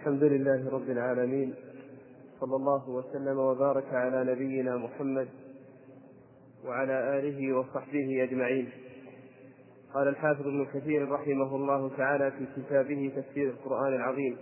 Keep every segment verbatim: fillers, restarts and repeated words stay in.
الحمد لله رب العالمين، صلى الله وسلم وبارك على نبينا محمد وعلى آله وصحبه أجمعين. قال الحافظ ابن كثير رحمه الله تعالى في كتابه تفسير القرآن العظيم: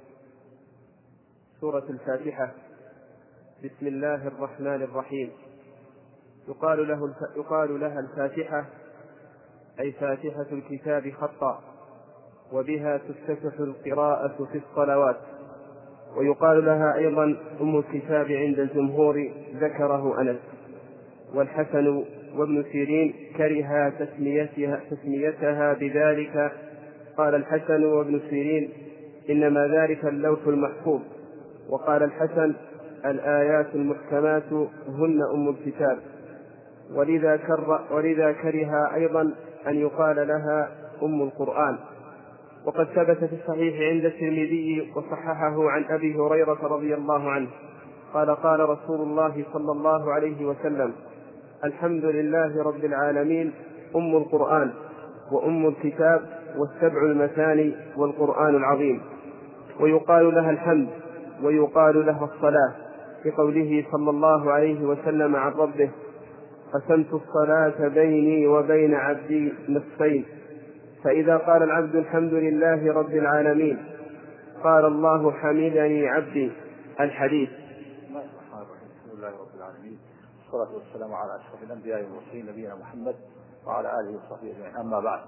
سورة الفاتحة. بسم الله الرحمن الرحيم. يقال, له يقال لها الفاتحة أي فاتحة الكتاب خطا، وبها تفتتح القراءة في الصلوات. ويقال لها أيضا أم الكتاب عند الجمهور، ذكره أنس. والحسن وابن سيرين كرها تسميتها, تسميتها بذلك. قال الحسن وابن سيرين: إنما ذلك اللوح المحفوظ. وقال الحسن: الآيات المحكمات هن أم الكتاب. ولذا, كر ولذا كره أيضا أن يقال لها أم القرآن. وقد ثبت في الصحيح عند الترمذي وصححه عن أبي هريرة رضي الله عنه قال: قال رسول الله صلى الله عليه وسلم: الحمد لله رب العالمين، أم القرآن وأم الكتاب والسبع المثاني والقرآن العظيم. ويقال لها الحمد ويقال لها الصلاة، لقوله صلى الله عليه وسلم عن ربه: قسمت الصلاة بيني وبين عبدي نصفين، فإذا قال العبد الحمد لله رب العالمين قال الله حمدني عبدي. الحديث. بسم الله رب العالمين، والصلاة والسلام على أشرف الأنبياء والمرسلين نبينا محمد وعلى آله وصحبه أجمعين. أما بعد،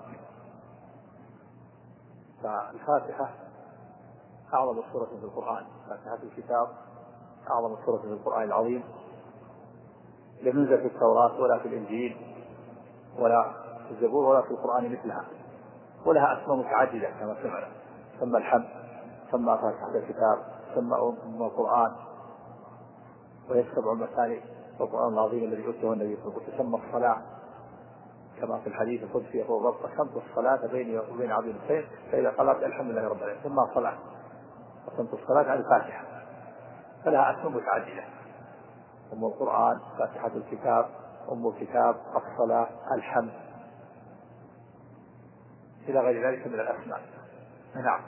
فالفاتحة أعظم سورة في القرآن، فاتحة الكتاب أعظم سورة في القرآن العظيم، لم ينزل في التوراة ولا في الإنجيل ولا في الزبور ولا في القرآن مثلها، ولها أسماء متعددة كما سمعنا. ثم الحمد، ثم فاتحة الكتاب، ثم أم القرآن، وهي السبع المثاني والقرآن العظيم الذي أوتيه النبي صلى الله عليه وسلم. ثم الصلاة كما في الحديث القدسي يقول: رب قسمت الصلاة بيني وبين عبدي نصفين، فإذا قالت الحمد لله رب العالمين ثم الصلاة. قسمت الصلاة على الفاتحة، فلها أسماء متعددة: أم القرآن، فاتحة الكتاب، أم الكتاب، الصلاة، الحمد، إلى غير ذلك من الأسماء. نعم.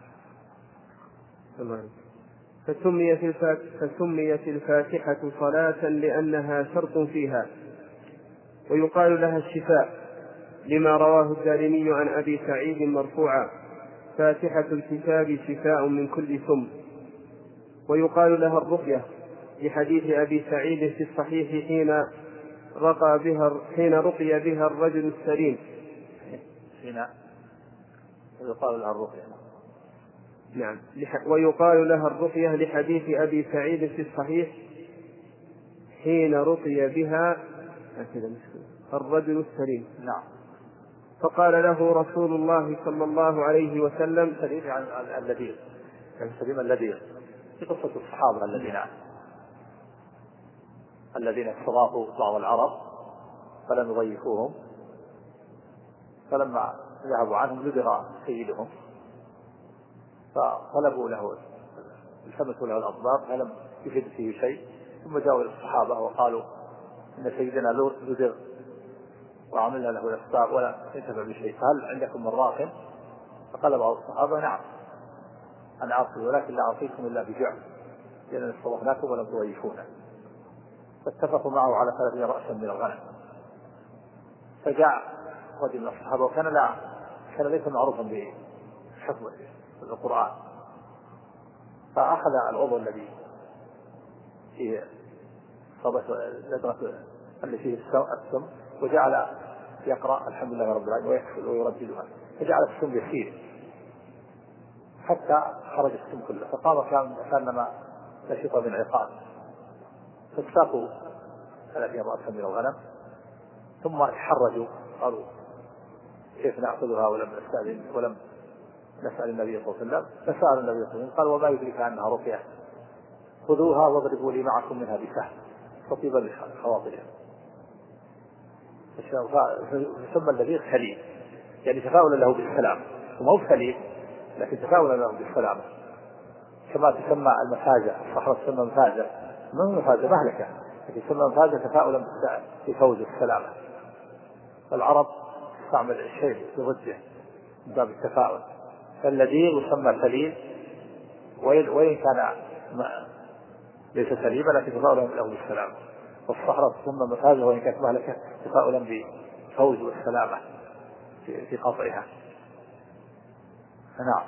فسميت فسميت الفاتحة صلاة لأنها شرط فيها. ويقال لها الشفاء لما رواه الدارمي عن أبي سعيد مرفوعا: فاتحة الكتاب شفاء من كل سم. ويقال لها الرقية لحديث أبي سعيد في الصحيح حين رقى بها حين رقي بها الرجل السليم. حين يقال لها الرقية. نعم. ويقال لها الرقية لحديث أبي سعيد في الصحيح حين رقي بها الرجل السليم. نعم. فقال له رسول الله صلى الله عليه وسلم: سليم عن اللذيذ، يعني سليم اللذيذ، في قصة الصحابة الذين الذين استضافوا بعض العرب فلم يضيفوهم، فلما ذهبوا عنهم لدغ سيدهم، فطلبوا له التمسوا له الأضرار فلم يفيد فيه شيء، ثم جاءوا الصحابة وقالوا: إن سيدنا لدغ وعملنا له الأسباب ولا ينتفع بشيء، فهل عندكم من راق؟ فقال بعض الصحابة: نعم أنا أعطي، ولكن لا أعطيكم إلا بجعل، لأننا استضفناكم ولم تضيفونا. فاتفقوا معه على ثلاثين رأسا من الغنم. فجاء رجل من الصحابة وكان لا كان ليس معروفا بحفظ القرآن، فأخذ العضو الذي فيه صبت لدغة اللي فيه السم وجعل يقرأ الحمد لله رب العالمين ويكفل ويرددها، فجعل السم يسير حتى خرج السم كله، فقام كأنما نشط من عقاب، فاستاقوا ثلاثين رأسا من الغنم، ثم تحرجوا قالوا: كيف نأخذها ولم نستأذن ولم نسأل النبي صلى الله عليه وسلم؟ فسأل النبي صلى الله عليه وسلم قال: وما يدرك أنها رقية؟ خذوها واضربوا لي معكم منها بسهم تطيبا لخواطرها. فسمى الذي سليم، يعني تفاؤلا له بالسلام، وما هو سليم لكن تفاؤلا له بالسلامة، كما تسمى المفازة. الصحراء تسمى مفازة، ما هو مفازة مهلكة، لكن تسمى مفازة تفاؤلا بفوز السلامة. فالعرب تستعمل الشيء بضده من باب التفاؤل، فالذي يسمى سليم وإن, وإن كان ليس سليما لكن تفاؤلا له بالسلامة. والصحراء ثم مفازه وإن كانت مهلكة تفاؤلا بالفوز والسلامة في, في قطعها. نعم.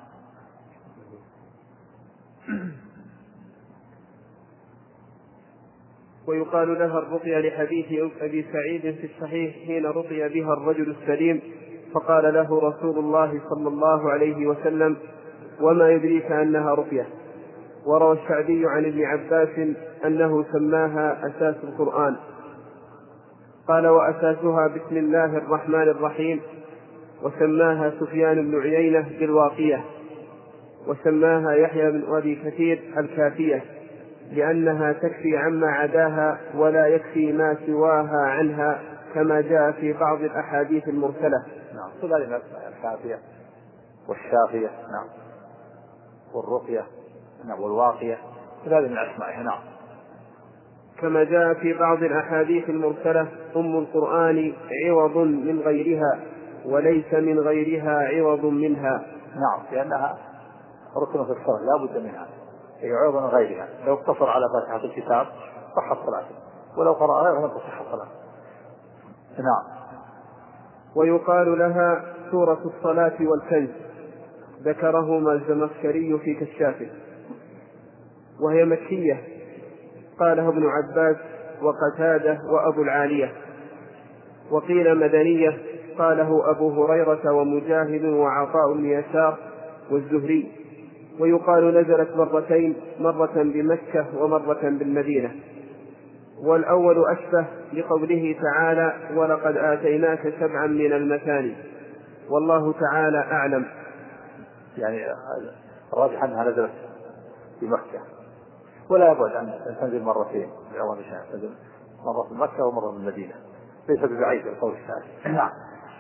ويقال لها الرقية لحديث أبي سعيد في الصحيح حين رقي بها الرجل السليم فقال له رسول الله صلى الله عليه وسلم: وما يدريك أنها رقية. وروى الشعبي عن ابن عباس أنه سماها أساس القرآن. قال: وأساسها بسم الله الرحمن الرحيم. وسماها سفيان بن عيينة بالواقية. وسماها يحيى بن أبي كثير الكافية لأنها تكفي عما عداها ولا يكفي ما سواها عنها كما جاء في بعض الأحاديث المرسلة. نعم. كذلك الكافية والشافية. نعم. والرقية. نعم. والواقية كذلك من أسمائها. نعم. كما جاء في بعض الأحاديث المرسلة: أم القرآن عوض من غيرها وليس من غيرها عوض منها. نعم. لأنها ركن في الصلاة لا بد منها، هي عوض من غيرها. لو اقتصر على فاتحة الكتاب صحت صلاته، ولو قرأ غيرها لم تصح صلاته. نعم. ويقال لها سورة الصلاة والكنز، ذكرهما الزمخشري في كشافه، وهي مكية، قاله ابن عباس وقتادة وأبو العالية. وقيل مدنية، قاله أبو هريرة ومجاهد وعطاء بن يسار والزهري. ويقال نزلت مرتين، مرة بمكة ومرة بالمدينة. والأول أشبه لقوله تعالى: ولقد آتيناك سبعا من المثاني، والله تعالى أعلم. يعني الراجح أنها نزلت في مكة، ولا يبعد أن تنزل مرتين بعظم شأن، تنزل مرة في مكة ومرة في المدينة، ليس ببعيد القول الثاني. نعم.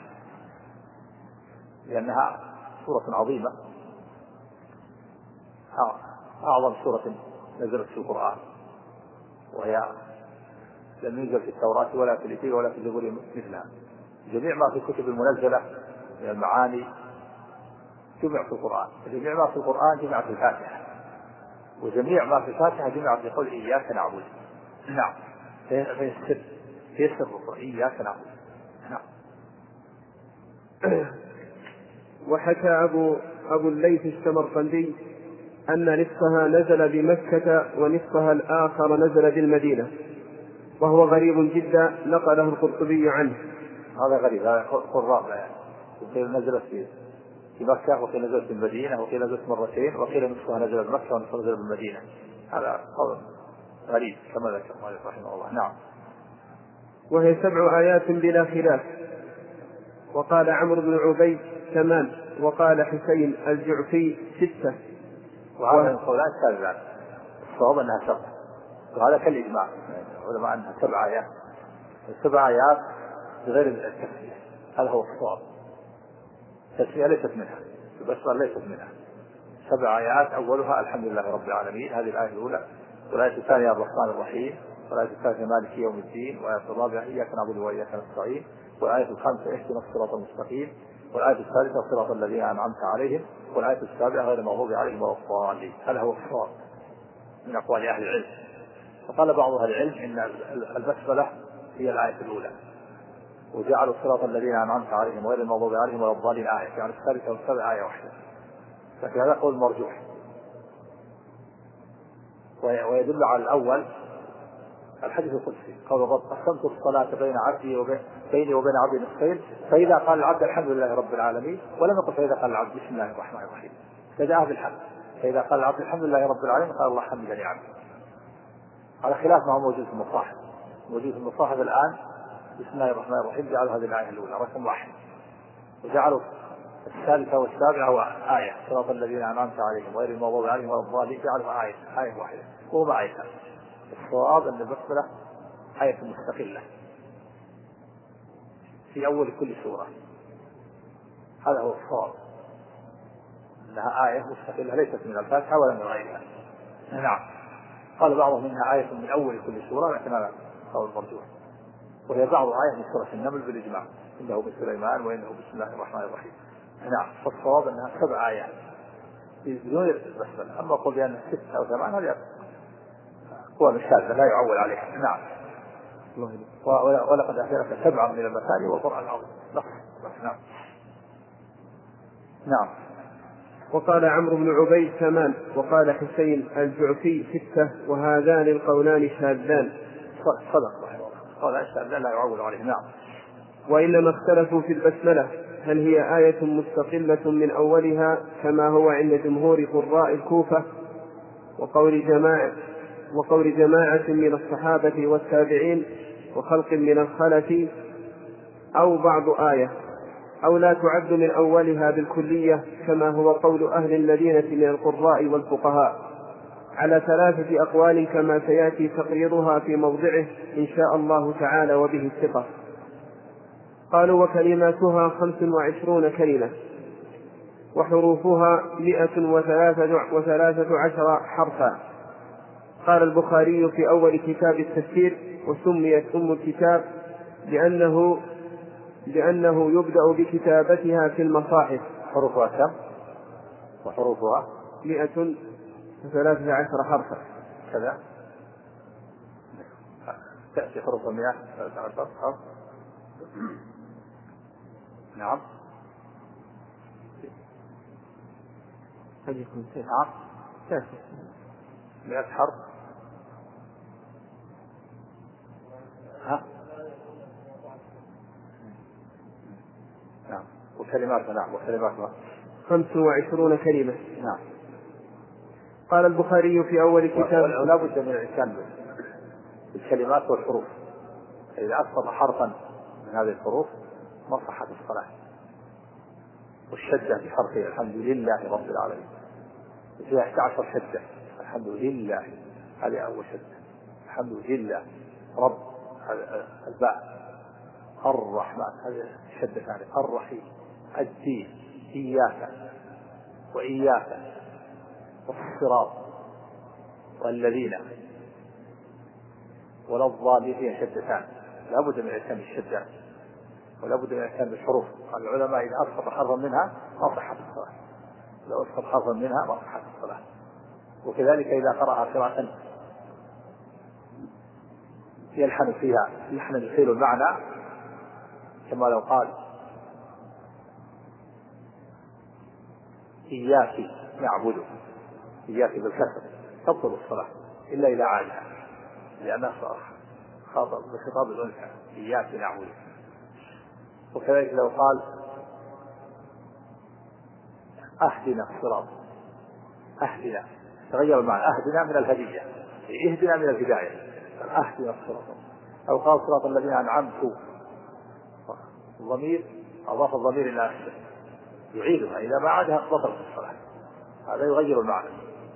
لأنها سورة عظيمة، أعظم سورة نزلت في القرآن، وهي لم ينزل في التوراة ولا في الإنجيل ولا في الزبور مثلها. جميع ما في الكتب المنزلة من المعاني جمع في القرآن، جميع ما في القرآن جمع في الفاتحة، وجميع ما في الفاتحة جمع في قول إياك نعبد. نعم. في السر في السر إياك نعبد. نعم. وحكى أبو, أبو الليث السمرقندي أن نصفها نزل بمكة ونصفها الآخر نزل بالمدينة، وهو غريب جدا، نقله القرطبي عنه. هذا غريب، هذا قراب يعني. وقيل نزلت في مكة، وقيل نزلت في المدينة، وقيل نزلت مرتين، وقيل نصفها نزل بمكة ونصفها نزل بالمدينة. هذا قول غريب كما ذكر مالك رحمه الله. نعم. وهي سبع آيات بلا خلاف. وقال عمرو بن عبيد ثمان، وقال حسين الجعفي ستة. وهذا من قولان كاذبان، الصواب أنها سبع، وهذا كالإجماع علماء أنها سبع آيات. السبع آيات بغير التسمية، هذا هو الصواب. التسمية ليست منها، البسمة ليست منها. سبع آيات أولها الحمد لله رب العالمين، هذه الآية الأولى. والآية الثانية الرحمن الرحيم. والآية الثالثة مالك يوم الدين. والآية الرابعة إياك نعبد وإياك نستعين. والآية الخامسة اهدنا الصراط المستقيم. والآية الثالثة صراط الذين أنعمت عليهم. والآية السابعة غير المغضوب عليهم ولا الضالين. هذا هو الصواب من أقوال أهل العلم. فقال بعض أهل العلم إن البسملة هي الآية الأولى، وجعلوا الصراط الذين أنعمت عليهم غير المغضوب عليهم ولا الضالين آية، يعني الثالثة والسابعة آية واحدة. لكن هذا قول مرجوح، ويدل على الأول الحديث القدسي قول الرب: قسمت الصلاة بين عبدي وبين بيني وبين عبدي نصفين، فإذا قال العبد الحمد لله رب العالمين، ولم يقل فإذا قال العبد بسم الله الرحمن الرحيم، فجاء بالحمد. فإذا قال العبد الحمد لله رب العالمين قال الله حمدني عبدي، على خلاف ما هو موجود في المصاحف. موجود في المصاحف الآن بسم الله الرحمن الرحيم، جعلوا هذه الآية الأولى رقم واحد، وجعلوا الثالثة والسابعة وآية صراط الذين أنعمت عليهم غير المغضوب عليهم ولا الضالين، جعلوا آية آية واحدة وهما آيتان. الصواب أن البسملة آية مستقلة في أول كل سورة، هذا هو الصواب، أنها آية مستقلة ليست من الفاتحة ولا من غيرها. نعم. قال بعضهم إنها آية من أول كل سورة، لكن هذا قول مرجوح، وهي بعض آية من سورة النمل بالإجماع، إنه بسليمان وإنه بسم الله الرحمن الرحيم. نعم. فالصواب أنها سبع آيات بدون البسملة. أما قل بأن ست أو ثمان هذه أقوال شاذة لا يعول عليها. نعم. ولقد أتيناك سبعا من المثاني والقرآن العظيم. نعم. نعم. وقال عمرو بن عبيد ثمان، وقال حسين الجعفي ستة، وهذان القولان شاذان. صدق رحمه الله، قولان شاذان لا يعول عليه. نعم. وإنما اختلفوا في البسملة هل هي آية مستقلة من أولها كما هو عند جمهور قراء الكوفة وقول جماعة, وقول جماعة من الصحابة والتابعين وخلق من الخلف، أو بعض آية، أو لا تعد من أولها بالكلية كما هو قول أهل المدينة من القراء والفقهاء، على ثلاثة أقوال كما سيأتي تقريرها في موضعه إن شاء الله تعالى وبه الثقة. قالوا وكلماتها خمس وعشرون كلمة وحروفها مئة وثلاثة عشر حرفا. قال البخاري في أول كتاب التفسير وسميت أم الكتاب لأنه, لأنه يبدأ بكتابتها في المصاحف. حروفها كم؟ وحروفها مئة وثلاثة عشر حرفا كذا تأتي حروف مئة وثلاثة عشر حرف. نعم. نعم. مئة حرف. ها. نعم. وكلمات. نعم. وكلمات خمس وعشرون كلمة. نعم. قال البخاري في أول كتاب ولا بد من الإنسان بالكلمات والحروف. إذا أسقط حرفا من هذه الحروف ما صحت الصلاة. والشدة في حرفه الحمد لله رب العالمين فيها إحدى عشرة شدة. الحمد لله هذه أول شدة. الحمد لله رب الباء الرحمن هذه الشدة ثانية. الرحيم الدين إياك وإياك والصراط والذين ولا الضالين فيها شدتان. لا بد من الإتيان بالشدة ولا بد من الإتيان بالحروف. قال العلماء إذا أسقط حرفا منها ما صحت الصلاة. لو أسقط حرفا منها ما صحت الصلاة. وكذلك إذا قرأ قراءة يلحن فيها يلحن يحيل المعنى كما لو قال إياك نعبد إياك بالكسر تبطل الصلاة إلا إذا عادها لأنها خاطب بخطاب الأنثى إياك نعبد. وكذلك لو قال أهدنا الصراط أهدنا تغير المعنى. أهدنا من الهدية اهدنا من الهداية. أهدنا الصراط. أو قال صراط الذين أنعمت الضمير أضاف الضمير إلى نفسه يعيدها إذا ما عادها بطلت الصلاة. هذا يغير المعنى.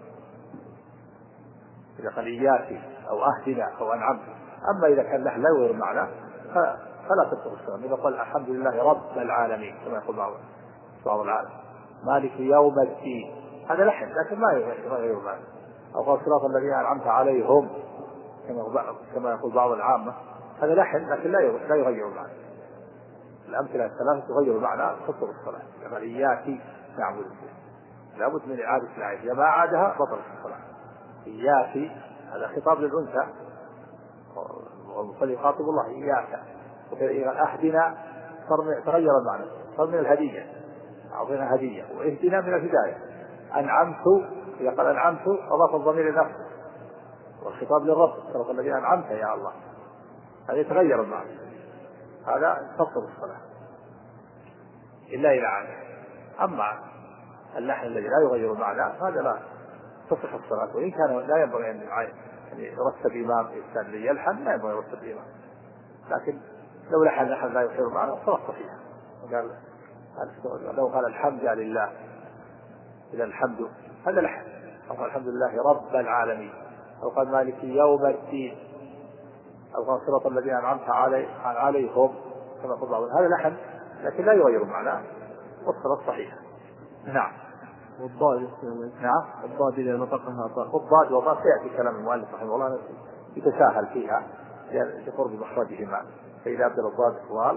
إذا قال إياك أو أهدنا أو أنعمت. أما إذا كان له لا يغير المعنى فلا تبطل الصلاة. إذا قال الحمد لله رب العالمين كما يقول بعض العالم مالك يوم الدين هذا لحن لكن ما يغير المعنى. أو قال صراط الذين أنعمت عليهم كما يقول بعض العامة هذا لحن لكن لا يغير المعنى. الأمثلة الثلاثة تغير المعنى تبطل الصلاة. كما إياك نعبد لابد من إعادة الآية إذا ما عادها بطلت الصلاة. إياك هذا خطاب للأنثى والمصلي يخاطب الله إياك. وإذا أهدنا تغير المعنى صار من الهدية أعطينا هدية. واهدنا من الهداية. أنعمت إذا قال أنعمت أضاف الضمير لنفسه والخطاب للرب صراط الذين أنعمت يا الله هذا يتغير المعنى. هذا تبطل الصلاة إلا إذا عاد. أما اللحن الذي لا يغير المعنى هذا لا تصح الصلاة. وإن كان لا ينبغي أن يرتب إمام إنسان ليلحن لا ينبغي يرتب إمام. لكن لو لحن لحن لا يغير المعنى الصلاة صحيحة. وقال لو قال الحمد لله إلى الحمد هذا لحن. أو قال الحمد لله رب العالمين. أو قال مالك يوم الدين. أو قال صراط الذين أنعمت عليهم كما قال بعضهم هذا لحن لكن لا يغير المعنى والصلاة صحيحة. نعم. والضاد. نعم. الضاد إذا نطقها طاء. والضاد والضاد سيأتي كلام المؤلف رحمه الله يتساهل فيها لقرب مخرجهما. فإذا أبدل الضاد طوال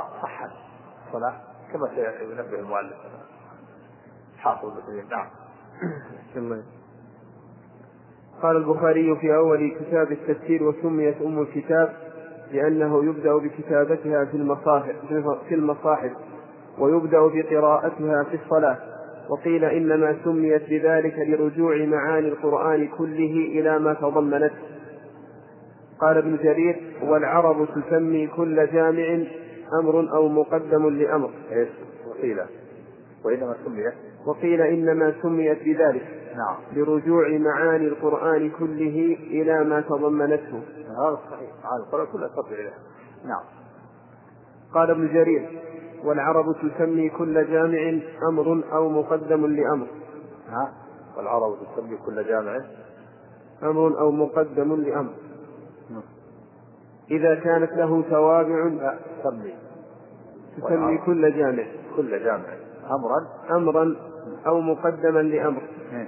وصحت الصلاة كما سينبه المؤلف حافظ المسلمين. نعم. قال البخاري في أول كتاب التفسير: وسميت أم الكتاب لأنه يبدأ بكتابتها في المصاحف, في المصاحف ويبدأ بقراءتها في الصلاة. وقيل إنما سميت بذلك لرجوع معاني القرآن كله إلى ما تضمنته. قال ابن جرير: والعرب تسمي كل جامع أمر أو مقدم لأمر. وقيل وإنما سميت وقيل إنما سميت بذلك نعم لرجوع معاني القرآن كله إلى ما تضمنته. هذا صحيح، معاني القرآن كلها ترجع إليه. نعم. قال ابن جرير: والعرب تسمي كل جامع أمر أو مقدم لأمر. ها والعرب تسمي كل جامع أمر أو مقدم لأمر إذا كانت له توابع. لا تسمي تسمي كل جامع كل جامع أمرا أمرا أو مقدما لأمر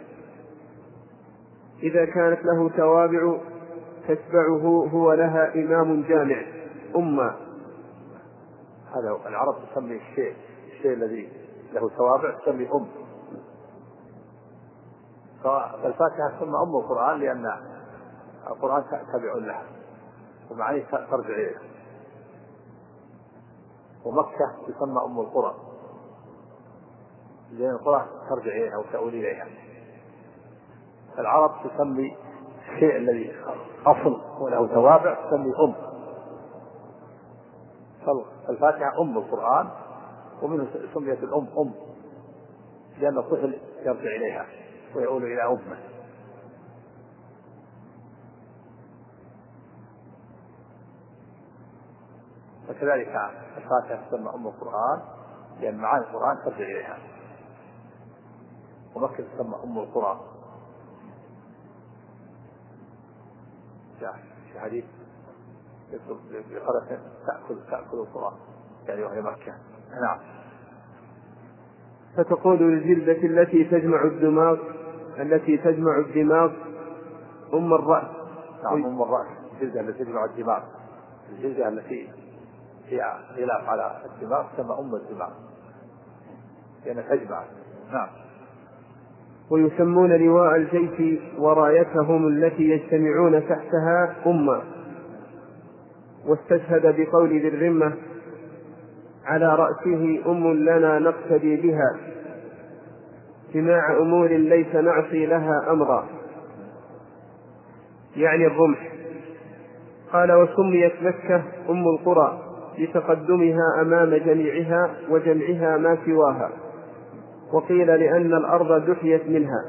إذا كانت له توابع تتبعه هو لها إمام جامع أمة. هذا العرب تسمي الشيء الشيء الذي له توابع تسمي أم. فالفاتحة تسمى أم القرآن لأن القرآن تابع لها ومعانيه ترجع إليه. ومكة تسمى أم القرى لأن القرى ترجع إليها وتؤول إليها. العرب تسمي الشيء الذي أصل وله توابع تسمي أم. فالفاتحة أم القرآن ومنه سميت الأم أم لأن الطفل يرجع إليها ويؤول إلى أمه. وكذلك الفاتحة تسمى أم القرآن لأن معاني القرآن ترجع إليها. ومكة تسمى أم القرى في حديث بقرة تأكل تأكل القرى يعني وهي مكة. نعم. فتقول للجلدة التي تجمع الدماغ التي تجمع الدماغ أم الرأس. نعم أم الرأس الجلدة التي تجمع الدماغ. الجلدة التي هي غلاف على الدماغ تسمى أم الدماغ لأنها تجمع. نعم. ويسمون لواء الجيش ورايتهم التي يجتمعون تحتها أمة. واستشهد بقول ذي الرمة: على رأسه أم لنا نقتدي بها جماع أمور ليس نعصي لها أمرا، يعني الرمح. قال: وسميت مكة أم القرى لتقدمها أمام جميعها وجمعها ما سواها. وقيل لأن الأرض دحيت منها.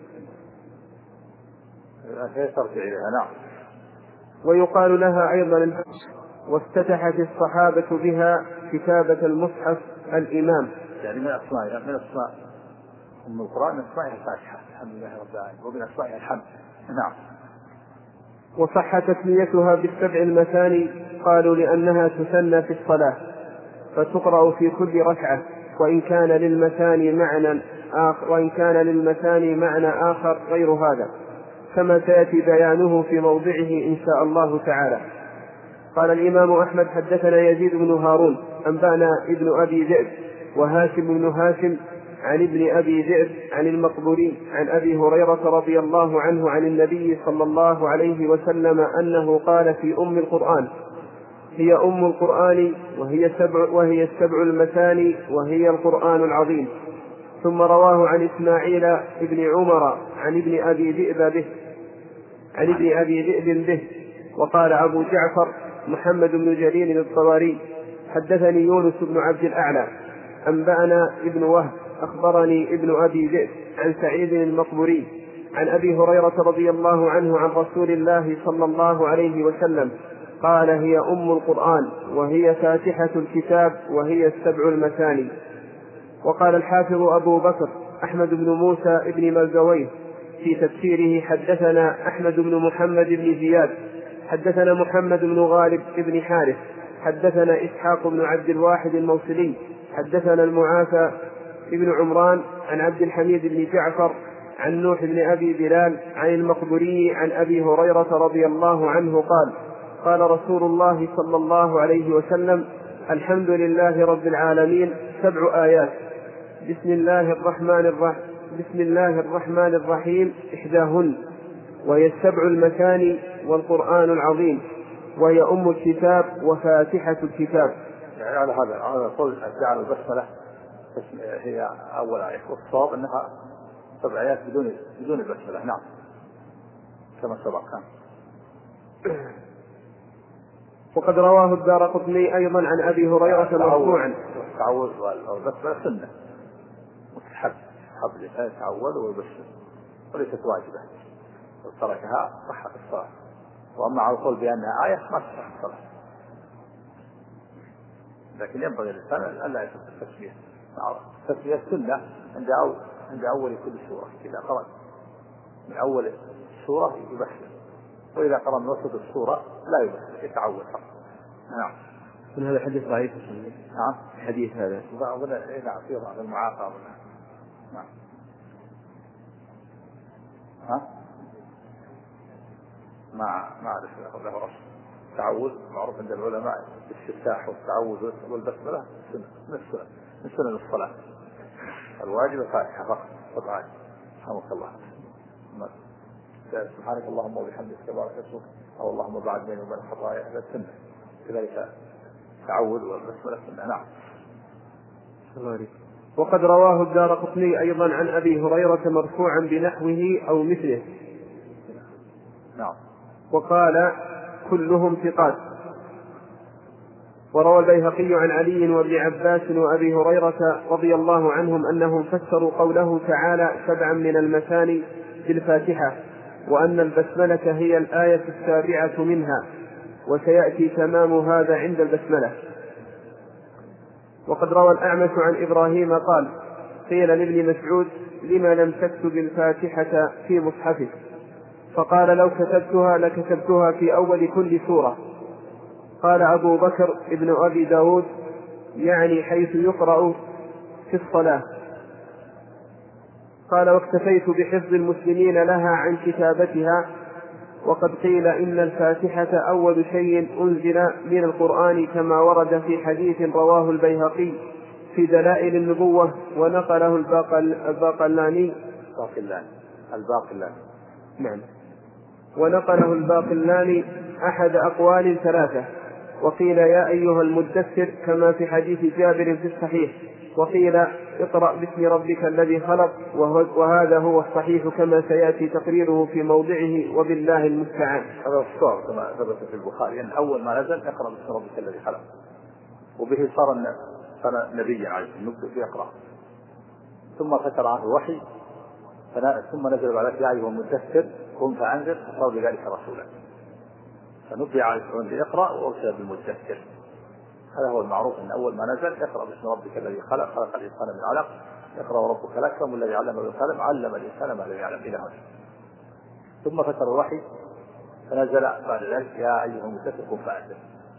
نعم. ويقال لها أيضا: وافتتحت الصحابة بها كتابة المصحف الإمام. يعني من أسمائها من أسماء أم القرآن من أسمائها الفاتحة الحمد لله رب العالمين ومن أسمائها الحمد. نعم. وصح تسميتها بالسبع المثاني قالوا لأنها تثنى في الصلاة فتقرأ في كل ركعة، وإن كان للمثاني معنى آخر وإن كان للمثاني معنى آخر غير هذا كما سيأتي بيانه في موضعه إن شاء الله تعالى. قال الإمام أحمد: حدثنا يزيد بن هارون أنبأنا ابن أبي ذئب وهاشم بن هاشم عن ابن أبي ذئب عن المقبوري عن أبي هريرة رضي الله عنه عن النبي صلى الله عليه وسلم أنه قال في أم القرآن: هي أم القرآن وهي سبع وهي السبع المثاني وهي القرآن العظيم. ثم رواه عن إسماعيل ابن عمر عن ابن أبي ذئب به عن ابن أبي ذئب به. وقال أبو جعفر محمد بن جرير الطبري: حدثني يونس بن عبد الأعلى أنبأنا ابن وهب أخبرني ابن أبي ذئب عن سعيد المقبوري عن أبي هريرة رضي الله عنه عن رسول الله صلى الله عليه وسلم قال: هي أم القرآن وهي فاتحة الكتاب وهي السبع المثاني. وقال الحافظ أبو بكر أحمد بن موسى ابن ملزويه في تفسيره: حدثنا أحمد بن محمد بن زياد حدثنا محمد بن غالب بن حارث حدثنا إسحاق بن عبد الواحد الموصلي حدثنا المعافى ابن عمران عن عبد الحميد بن جعفر عن نوح بن أبي بلال عن المقبوري عن أبي هريرة رضي الله عنه قال: قال رسول الله صلى الله عليه وسلم: الحمد لله رب العالمين سبع آيات. بسم الله الرحمن الرحيم بسم الله الرحمن الرحيم إحداهن، وهي السبع المثاني والقرآن العظيم، وهي أم الكتاب وفاتحة الكتاب. يعني على هذا على قول جعل البسملة هي أول آية، والصواب أنها سبع آيات بدون بدون البسملة. نعم كما سبق. وقد رواه الدارقطني أيضا عن أبي هريرة مرفوعا. التعوذ والبسملة سنة مستحب، حب الإنسان يتعوذ ويبسم وليست واجبة، لو تركها صحت الصلاة. وأما على القول بأنها آية ما تصح الصلاة، لكن ينبغي الإنسان ألا يترك التسمية. التسمية سنة عند أول عند أول كل سورة، إذا قرأ من أول السورة يبسم، وإذا قرأ من وسط السورة لا يبسم، يتعوذ. نعم. من هذا الحديث ضعيف. نعم الحديث هذا نعم فيه ضعف المعاقبة. نعم. ها ما ما أعرف له أصل. التعوذ معروف عند العلماء الاستفتاح والتعوذ والبسملة سنة من السنة من سنن الصلاة. الواجب الفاتحة فقط فقط. رحمك الله. سبحانك اللهم وبحمدك تبارك اسمك، أو اللهم بعد بيني وبين الخطايا، هذا السنة. كذلك التعوذ والبسملة سنة. نعم. وقد رواه الدارقطني أيضا عن أبي هريرة مرفوعا بنحوه أو مثله. نعم. وقال كلهم ثقات. وروى البيهقي عن علي وابن عباس وأبي هريرة رضي الله عنهم أنهم فسروا قوله تعالى سبعا من المثاني بالفاتحة، وأن البسملة هي الآية السابعة منها، وسيأتي تمام هذا عند البسملة. وقد روى الأعمش عن إبراهيم قال قيل لابن مسعود لما لم تكتب الفاتحة في مصحفك؟ فقال لو كتبتها لكتبتها في أول كل سورة. قال أبو بكر ابن أبي داود يعني حيث يقرأ في الصلاة. قال واكتفيت بحفظ المسلمين لها عن كتابتها. وقد قيل إن الفاتحة أول شيء أنزل من القرآن، كما ورد في حديث رواه البيهقي في دلائل النبوة، ونقله الباقلاني الباقلاني نعم ونقله الباقلاني أحد أقوال ثلاثة. وقيل يا أيها المدثر كما في حديث جابر في الصحيح، وقيل اقرأ باسم ربك الذي خلق، وهذا هو الصحيح كما سيأتي تقريره في موضعه وبالله المستعان. هذا الصور كما ثبت في البخاري أن أول ما نزل اقرأ باسم ربك الذي خلق، وبه صار صار نبيا عليه النبي يقرأ. ثم فتر عنه الوحي، ثم نزل بعد ذلك يا أيها المدثر قم فأنذر، فصار بذلك رسولا، فنبي عليه الصلاة يقرأ وأرسل بالمدثر. هذا هو المعروف أن أول ما نزل اقرأ باسم ربك الذي خلق، خلق الإنسان من علق، اقرأ وربك الأكرم الذي علم بالقلم علم الإنسان ما لم يعلم إلى هنا. ثم فتر الوحي فنزل بعد ذلك يا أيها المدثر قم فأنذر.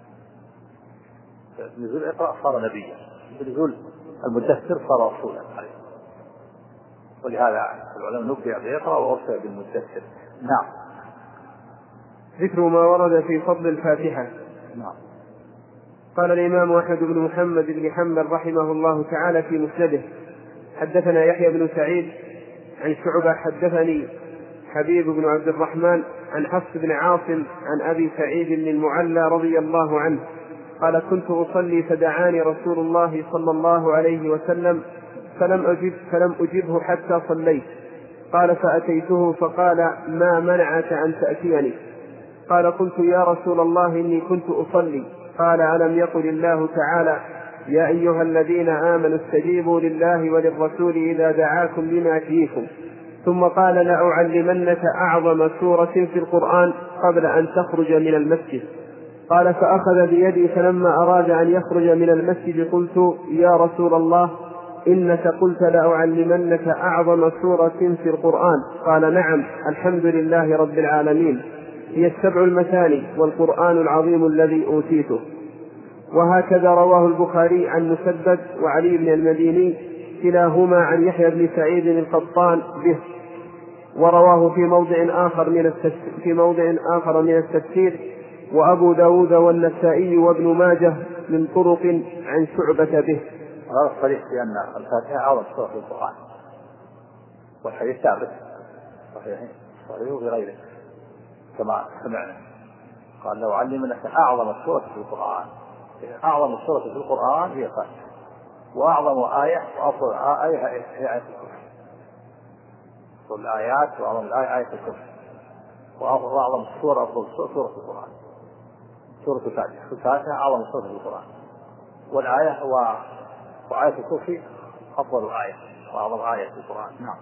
بنزول اقرأ صار نبيا، بنزول المدثر صار رسولا عليه. ولهذا العلماء نبي بيقرأ وأرسل بالمدثر. نعم. ذكر ما ورد في فضل الفاتحة. نعم. قال الإمام أحمد بن محمد بن حنبل رحمه الله تعالى في مسنده حدثنا يحيى بن سعيد عن شعبة حدثني حبيب بن عبد الرحمن عن حفص بن عاصم عن أبي سعيد بن المعلى رضي الله عنه قال كنت أصلي فدعاني رسول الله صلى الله عليه وسلم فلم أجب فلم أجبه حتى صليت. قال فأتيته فقال ما منعك أن تأتيني؟ قال قلت يا رسول الله إني كنت أصلي. قال ألم يقل الله تعالى يا أيها الذين آمنوا استجيبوا لله وللرسول إذا دعاكم لما يحييكم؟ ثم قال لأعلمنك أعظم سورة في القرآن قبل أن تخرج من المسجد. قال فأخذ بيدي، فلما أراد أن يخرج من المسجد قلت يا رسول الله إنك قلت لأعلمنك أعظم سورة في القرآن. قال نعم الحمد لله رب العالمين، هي السبع المثاني والقرآن العظيم الذي أوتيته. وهكذا رواه البخاري عن مسدد وعلي بن المديني كلاهما عن يحيى بن سعيد القطان به. ورواه في موضع آخر من التفسير, في موضع آخر من التفسير وأبو داود والنسائي وابن ماجه من طرق عن شعبة به. هذا الصريح بأن الفاتحة أعظم سورة في القرآن، والحديث ثابت صحيح صحيح بغيره كما سمعنا. قال لو علمنك أعظم السورة في القرآن، أعظم السورة في القرآن هي الفاتحة، وأعظم آية وأفضل آية هي آية الكرسي. أفضل الآيات وأعظم الآية آية الكرسي، وأعظم السورة أفضل سورة في القرآن سورة الفاتحة. الفاتحة أعظم سورة في القرآن، والآية وآية الكرسي أفضل آية وأعظم آية في القرآن. نعم.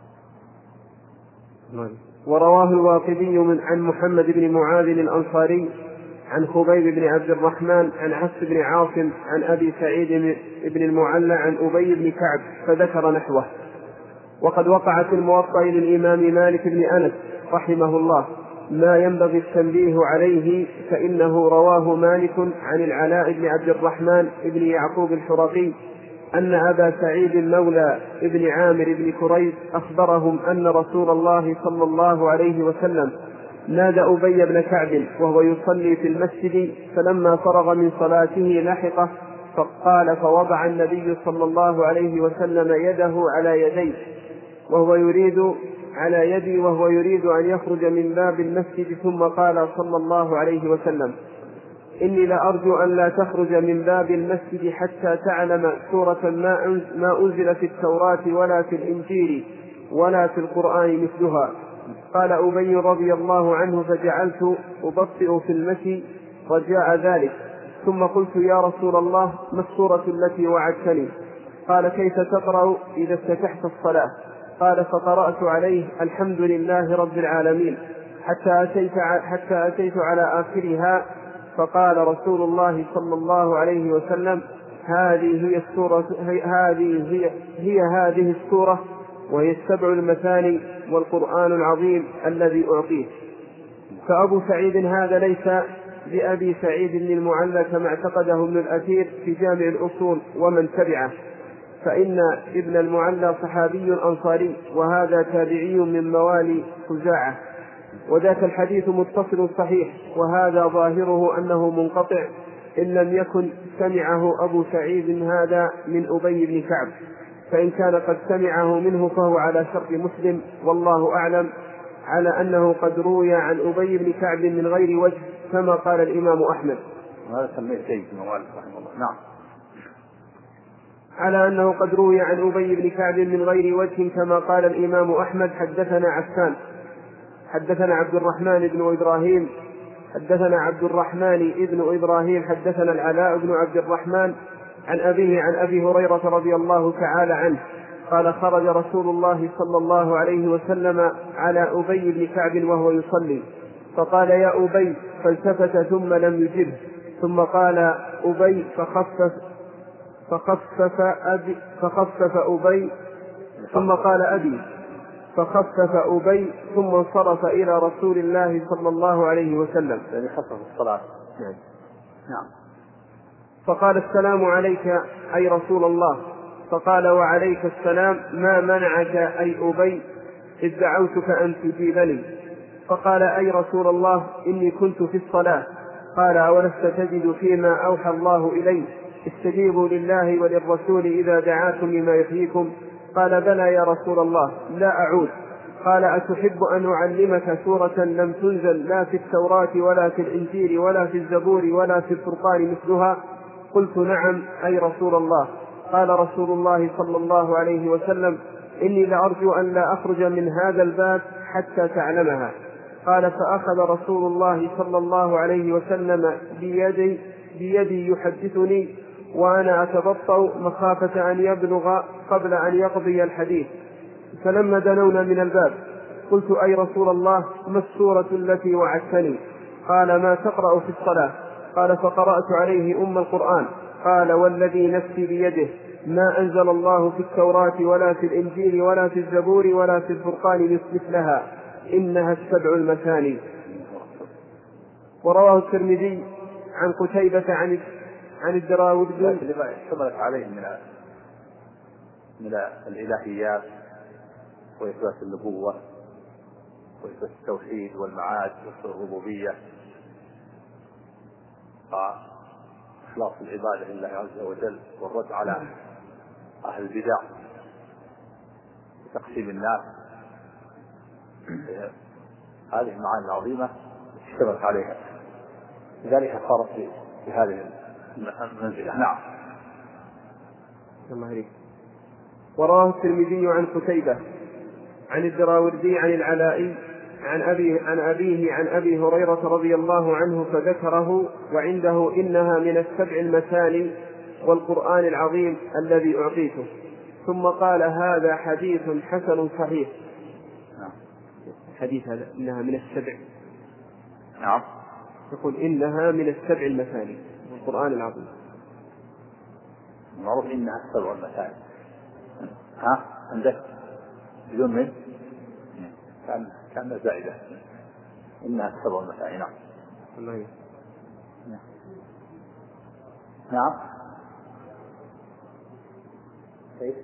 ورواه الواقدي من عن محمد بن معاذ الأنصاري عن خبيب بن عبد الرحمن عن حفص بن عاصم عن أبي سعيد بن المعلى عن أبي بن كعب فذكر نحوه. وقد وقع في الموطأ للإمام مالك بن أنس رحمه الله ما ينبغي التنبيه عليه، فإنه رواه مالك عن العلاء بن عبد الرحمن بن يعقوب الحرقي أن أبا سعيد مولى ابن عامر بن كريب أخبرهم أن رسول الله صلى الله عليه وسلم نادى أبي بن كعب وهو يصلي في المسجد، فلما فرغ من صلاته لحقه فقال فوضع النبي صلى الله عليه وسلم يده على يديه وهو يريد على يدي وهو يريد أن يخرج من باب المسجد، ثم قال صلى الله عليه وسلم إني لأرجو أن لا تخرج من باب المسجد حتى تعلم سورة ما أنزل في التوراة ولا في الإنجيل ولا في القرآن مثلها. قال أبي رضي الله عنه فجعلت أبطئ في المشي رجاء ذلك، ثم قلت يا رسول الله ما السورة التي وعدتني؟ قال كيف تقرأ إذا افتتحت الصلاة؟ قال فقرأت عليه الحمد لله رب العالمين حتى أتيت, حتى أتيت على آخرها، فقال رسول الله صلى الله عليه وسلم هذه هي السورة هذه هي, هي هذه السورة وهي السبع المثاني والقرآن العظيم الذي أعطيه. فأبو سعيد هذا ليس بأبي سعيد بن المعلى كما اعتقده ابن الأثير في جامع الأصول ومن تبعه، فإن ابن المعلى صحابي أنصاري وهذا تابعي من موالي خزاعة، وذاك الحديث متصل صحيح، وهذا ظاهره أنه منقطع إن لم يكن سمعه أبو سعيد هذا من أبي بن كعب، فإن كان قد سمعه منه فهو على شرط مسلم، والله أعلم، على أنه قد روي عن أبي بن كعب من غير وجه كما قال الإمام أحمد. هذا سميه سيد موالي رحمه الله. نعم. على أنه قد روي عن أبي بن كعب من غير وجه كما قال الإمام أحمد. حدثنا عفان حدثنا عبد الرحمن بن إبراهيم حدثنا عبد الرحمن ابن إبراهيم حدثنا العلاء بن عبد الرحمن عن أبيه عن أبي هريرة رضي الله تعالى عنه قال خرج رسول الله صلى الله عليه وسلم على أبي بن كعب وهو يصلي فقال يا أبي، فالتفت ثم لم يجبه، ثم قال أبي فخفف فخفف أبي فخفف أبي ثم قال أبي فخفف أبي ثم انصرف إلى رسول الله صلى الله عليه وسلم. يعني خفف الصلاة. نعم. نعم. فقال السلام عليك أي رسول الله؟ فقال وعليك السلام، ما منعك أي أبي إذ دعوتك أن تجيبني؟ فقال أي رسول الله إني كنت في الصلاة. قال أولست تجد فيما أوحى الله إليه استجيبوا لله وللرسول إذا دعاكم لما يحييكم؟ قال بلى يا رسول الله لا أعود. قال أتحب أن أعلمك سورة لم تنزل لا في التوراة ولا في الإنجيل ولا في الزبور ولا في الفرقان مثلها؟ قلت نعم أي رسول الله. قال رسول الله صلى الله عليه وسلم إني لأرجو أن لا أخرج من هذا الباب حتى تعلمها. قال فأخذ رسول الله صلى الله عليه وسلم بيدي, بيدي يحدثني وأنا أتبطأ مخافة أن يبلغ قبل أن يقضي الحديث. فلما دنونا من الباب قلت أي رسول الله ما السورة التي وعدتني؟ قال ما تقرأ في الصلاة؟ قال فقرأت عليه أم القرآن. قال والذي نفسي بيده ما أنزل الله في التوراة ولا في الإنجيل ولا في الزبور ولا في الفرقان مثلها، إنها السبع المثاني. ورواه الترمذي عن قتيبة عن عن الدراوردي. لما اشتملت عليه من من الإلهيات وإثبات النبوة وإثبات التوحيد والمعاد والربوبية وإخلاص العبادة لله عز وجل والرد على أهل البدع تقسيم الناس. هذه المعاني العظيمة اشتملت عليها، لذلك صارت في هذه المنزلة. نعم. ورواه الترمذي عن قتيبة عن الدراوردي عن العلاء عن أبي عن أبيه عن أبي هريرة رضي الله عنه فذكره وعنده إنها من السبع المثاني والقرآن العظيم الذي أعطيته، ثم قال هذا حديث حسن صحيح. حديث هذا إنها من السبع. نعم. يقول إنها من السبع المثاني والقرآن العظيم. معروف إنها السبع المثاني. ها عندك بدون من كان كان زائدة. إنها السبع المثاني. نعم. الله. نعم. كيف؟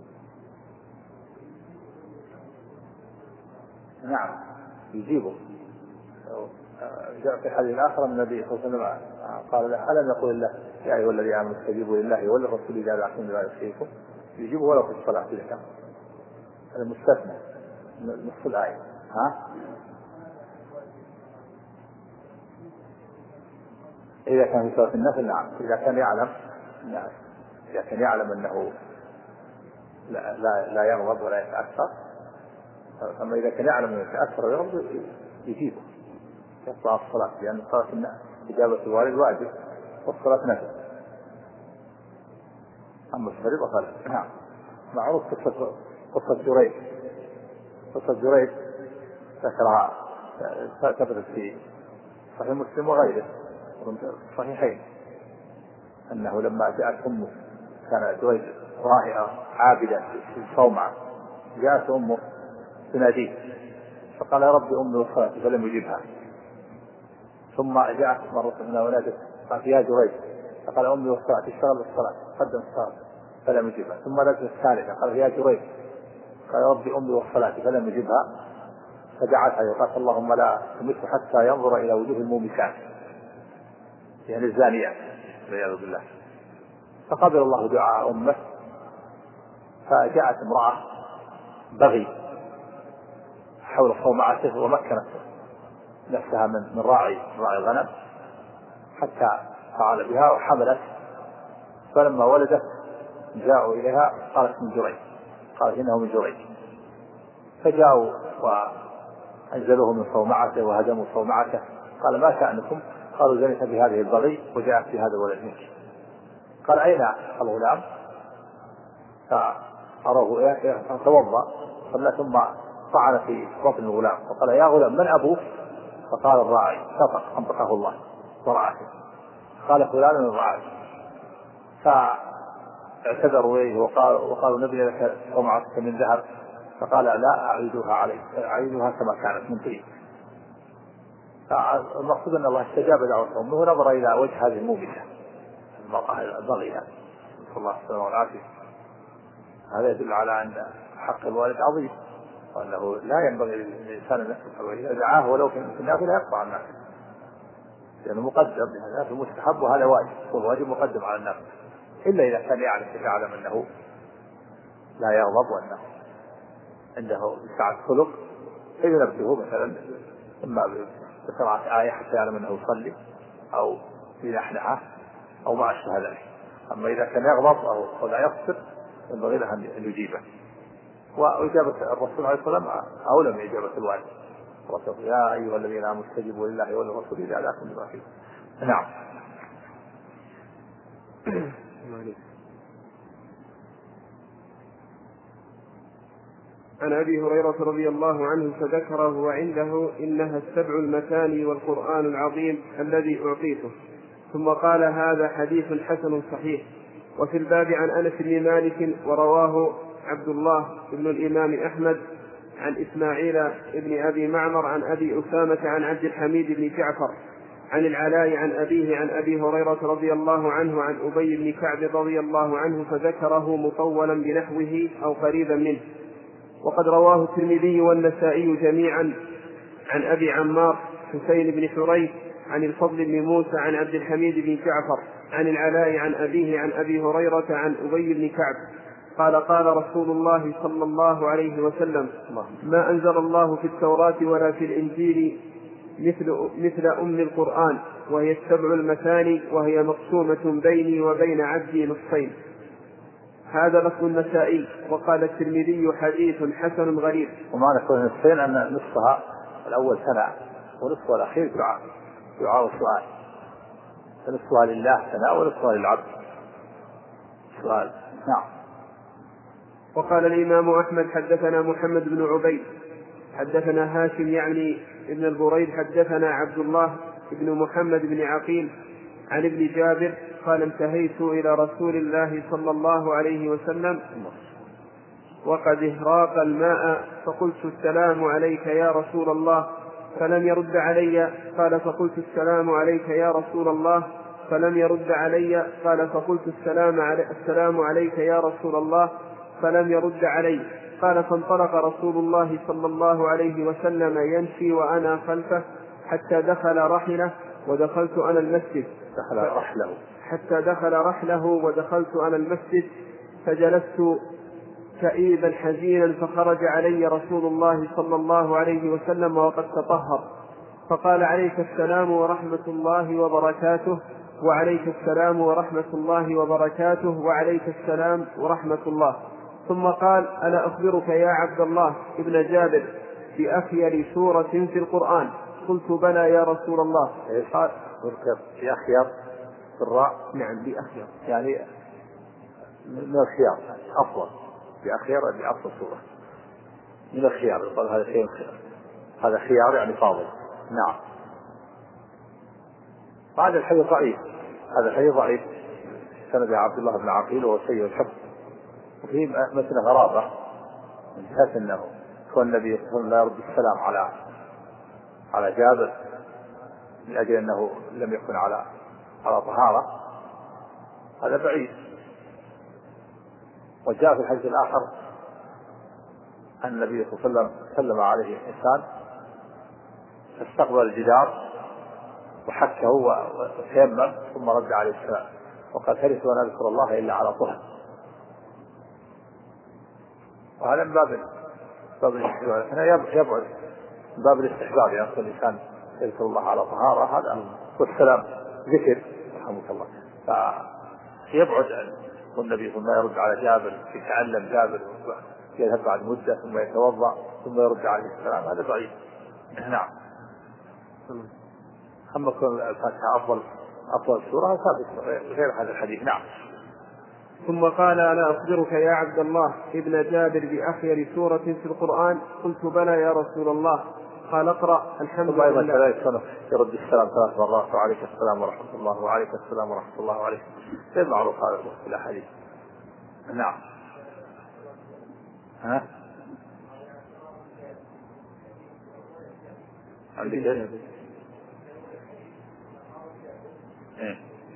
نعم يجيبه. جاء في الحديث الآخر من النبي صلى الله عليه وسلم قال له ألم يقول الله يا أيها الذين آمنوا استجيبوا لله وللرسول إذا دعاكم لما يحييكم، يجيبه ولو في الصلاة إذا كان المستثنى نصف الآية. ها إذا كان في صلاة النفل نعم. إذا كان يعلم نعم. إذا كان يعلم أنه لا لا, لا يغضب ولا يتأثر، أما إذا كان يعلم أنه يتأثر ويغضب يجيبه يطلع الصلاة، لأن صلاة إجابة الوالد واجب والصلاة نفل. أما الفريضة فلا. نعم. معروف قصة قصة جريج. قصة جريج ذكرها ثبتت في صحيح مسلم وغيره صحيحين، أنه لما جاءت أمه كان جريج راهئة عابدا في الصومعة، جاءت أمه تناديه فقال يا ربي أمي وصلاتي فلم يجبها، ثم جاءت مرة من ونادت قالت يا جريج فقال أمي وصلاتي اشتغل بالصلاة قدم الصلاة فلم يجبها، ثم نادت الثالثة قال يا جريج قال يا ربي أمي وصلاتي فلم يجبها، فدعتها وقالت اللهم لا تمت حتى ينظر إلى وجوه المومسات يعني الزانيات والعياذ بالله. فقبل الله دعاء أمه، فجاءت امرأة بغي حول صومعته ومكنت نفسها من من راعي راعي الغنم حتى فعل بها وحملت، فلما ولدت جاءوا إليها قالت من جريج، قالت إنه من جريج، فجاءوا وأنزلوه من صومعته وهدموا صومعته، قال ما شأنكم؟ قالوا زنت بهذه البغي وجاءت بهذا الولد منك. قال أين الغلام؟ فأروه توضأ صلى ثم طعن في بطن الغلام وقال يا غلام من أبوك؟ فقال الراعي، نطق أنطقه الله ورعاته، قال فلان الراعي. فاعتذروا إليه وقالوا وقالوا نبني لك صومعتك من ذهب، فقال لا أعيدها عليك، أعيدها كما كانت من طين. فالمقصود أن الله استجاب دعوة أمه ونظر إلى وجه هذه الموبسة المرأة البغية نسأل الله السلامة والعافية. هذا يدل على أن حق الوالد عظيم، وأنه لا ينبغي للإنسان أن يكفر، وإذا دعاه ولو في النافلة لا يقطع النافلة، لأنه مقدم، لأن النافل مستحب وهذا واجب، والواجب مقدم على النافل، إلا إذا كان يعلم يعلم أنه لا يغضب وأنه عنده سعة خلق فينبهه مثلا إما بقراءة آية حتى يعلم أنه يصلي أو بنحنحة أو ما أشبه ذلك. أما إذا كان يغضب أو لا يقصر ينبغي له أن يجيبه. وإجابة الرسول عليه الصلاة والسلام أولى من إجابة الوالد، الرسول يا أيها الذين آمنوا استجيبوا لله وللرسول إذا دعاكم لما يحييكم. نعم. عن أبي هريرة رضي الله عنه فذكره وعنده إنها السبع المثاني والقرآن العظيم الذي أعطيته، ثم قال هذا حديث حسن صحيح. وفي الباب عن أنس بن مالك ورواه عبد الله بن الإمام أحمد عن إسماعيل بن أبي معمر عن أبي أسامة عن عبد الحميد بن جعفر عن العلاء عن أبيه عن أبي هريرة رضي الله عنه عن أبي بن كعب رضي الله عنه فذكره مطولا بنحوه أو قريبا منه. وقد رواه الترمذي والنسائي جميعا عن أبي عمار حسين بن حريث عن الفضل بن موسى عن عبد الحميد بن جعفر عن العلاء عن أبيه عن أبي هريرة عن أبي بن كعب قال قال رسول الله صلى الله عليه وسلم ما أنزل الله في التوراة ولا في الإنجيل مثل, مثل أم القرآن وهي السبع المثاني وهي مقسومة بيني وبين عبدي نصفين. هذا لفظ النسائي. وقال الترمذي حديث حسن غريب. ومعنى كون نصفين أن نصفها الأول ثناء ونصفها الأخير دعاء دعاء وسؤال، فنصفها لله ثناء ونصفها للعبد سؤال. نعم. وقال الإمام أحمد حدثنا محمد بن عبيد حدثنا هاشم يعني ابن البريد حدثنا عبد الله بن محمد بن عقيل عن ابن جابر قال انتهيت إلى رسول الله صلى الله عليه وسلم وقد اهراق الماء فقلت السلام عليك يا رسول الله فلم يرد علي. قال فقلت السلام عليك يا رسول الله فلم يرد علي. قال فقلت السلام, علي السلام عليك يا رسول الله فلم يرد علي. قال فانطلق رسول الله صلى الله عليه وسلم يمشي وأنا خلفه حتى دخل رحله ودخلت أنا المسجد دخل رحله حتى دخل رحله ودخلت أنا المسجد فجلست كئيبا حزينا فخرج علي رسول الله صلى الله عليه وسلم وقد تطهر فقال عليك السلام ورحمة الله وبركاته وعليك السلام ورحمة الله وبركاته وعليك السلام ورحمة الله. ثم قال ألا أخبرك يا عبد الله ابن جابر بأخير سورة في القرآن؟ قلت بلى يا رسول الله. قال بأخير الراء نعم بأخير يعني من الخيار أفضل بأخير يعني أفضل سورة من الخيار يقول هذا شيء خيار هذا خيار يعني فاضل. نعم. هذا الحديث ضعيف هذا الحديث ضعيف سند عبد الله بن عقيل وهو سيء الحفظ وفيه مثل غرابة من جهة أنه كون النبي صلى الله عليه وسلم لا يرد السلام على على جابر من أجل أنه لم يكن على على طهارة هذا بعيد. وجاء في الحديث الآخر أن النبي صلى الله عليه وسلم سلم عليه إنسان فاستقبل الجدار وحكه وتيمم ثم رد عليه السلام وقال ثلث ولا نذكر الله إلا على طهر. وهذا من باب باب الاستحباب هنا يبعد من باب الاستحباب يعني يقول الإنسان يذكر الله على طهارة هذا والسلام ذكر رحمك الله فيبعد والنبي ثم يرد على جابر يتعلم جابر يذهب بعد مدة ثم يتوضأ ثم يرد عليه السلام هذا ضعيف. نعم. أما كون الفاتحة أفضل أفضل سورة ثابت غير هذا الحديث. نعم. ثم قال ألا أخبرك يا عبد الله ابن جابر بأخير سورة في القرآن؟ قلت بلى يا رسول الله. قال اقرأ الحمد لله. أيضا كذلك يرد السلام ثلاث مرات وعليك السلام ورحمة الله وعليك السلام ورحمة الله وعليك غير معروف هذا في الأحاديث. نعم. ها عندك ايه ايه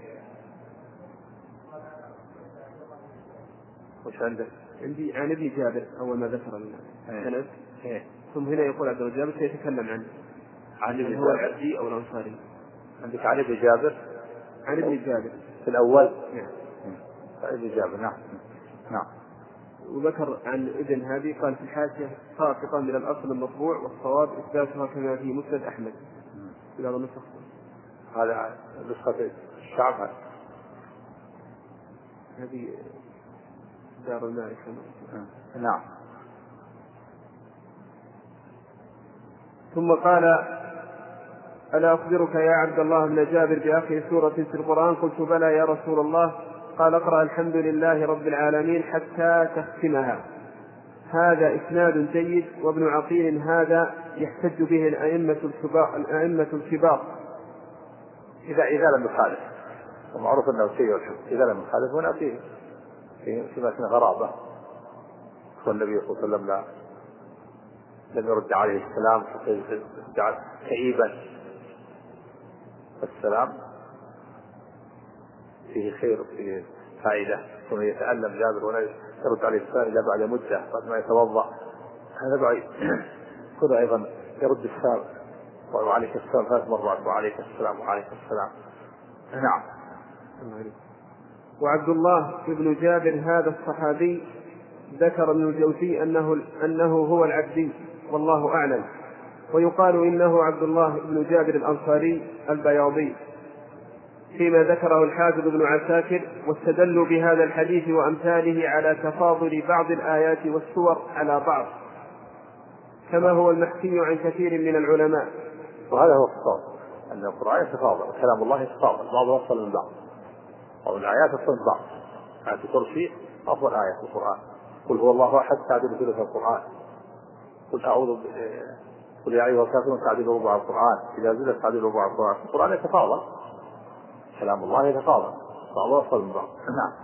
وش عندك؟ عندي عن ابن جابر أول ما ذكر السند ايه ثم هنا يقول عبد الله جابر سيتكلم عنه عن ابن هو العبدي أو الأنصاري. عندك عن ابن جابر عن ابن جابر في الأول. نعم. ابن جابر. نعم. نعم. وذكر عن ابن هذه قال في الحاشية ساقطا من الأصل المطبوع والصواب إثباتها كما في مسند أحمد. إلى النسخ هذا نسخة الشعب هذه دار المعرفة. نعم. ثم قال ألا أخبرك يا عبد الله بن جابر بآخر سورة في القرآن؟ قلت بلى يا رسول الله. قال اقرأ الحمد لله رب العالمين حتى تختمها. هذا إسناد جيد. وابن عقيل هذا يحتج به الأئمة الكبار الأئمة الكبار إذا إذا لم يخالف ومعروف أنه شيء الحب إذا لم يخالف هنا فيه في مثل غرابة والنبي صلى الله عليه وسلم لا لم يرد عليه السلام جعل كئيبا. السلام فيه خير وفيه فائدة ثم يتألم جابر ولا يرد عليه السلام إلا بعد مدة بعد ما يتوضأ هذا بعيد. كل أيضا يرد السلام وعليك السلام ثلاث مرات وعليك السلام وعليك السلام. نعم. وعبد الله بن جابر هذا الصحابي ذكر ابن الجوزي أنه, أنه هو العبدي والله أعلم، ويقال إنه عبد الله بن جابر الأنصاري البياضي فيما ذكره الحافظ ابن عساكر، واستدلوا بهذا الحديث وأمثاله على تفاضل بعض الآيات والسور على بعض، كما هو المحكي عن كثير من العلماء. وهذا هو الصواب، أن القرآن يتفاضل وكلام الله يتفاضل، بعضه أفضل من بعض، أو الآيات أفضل من بعض. آية الكرسي أفضل آية في القرآن، قل هو الله أحد تعديل ثلث القرآن، قل أعوذ قل يا أيها الكافرون تعديل ربع القرآن، إذا زلت تعديل ربع القرآن. القرآن يتفاضل، كلام الله يتفاضل، بعضه أفضل من بعض. نعم.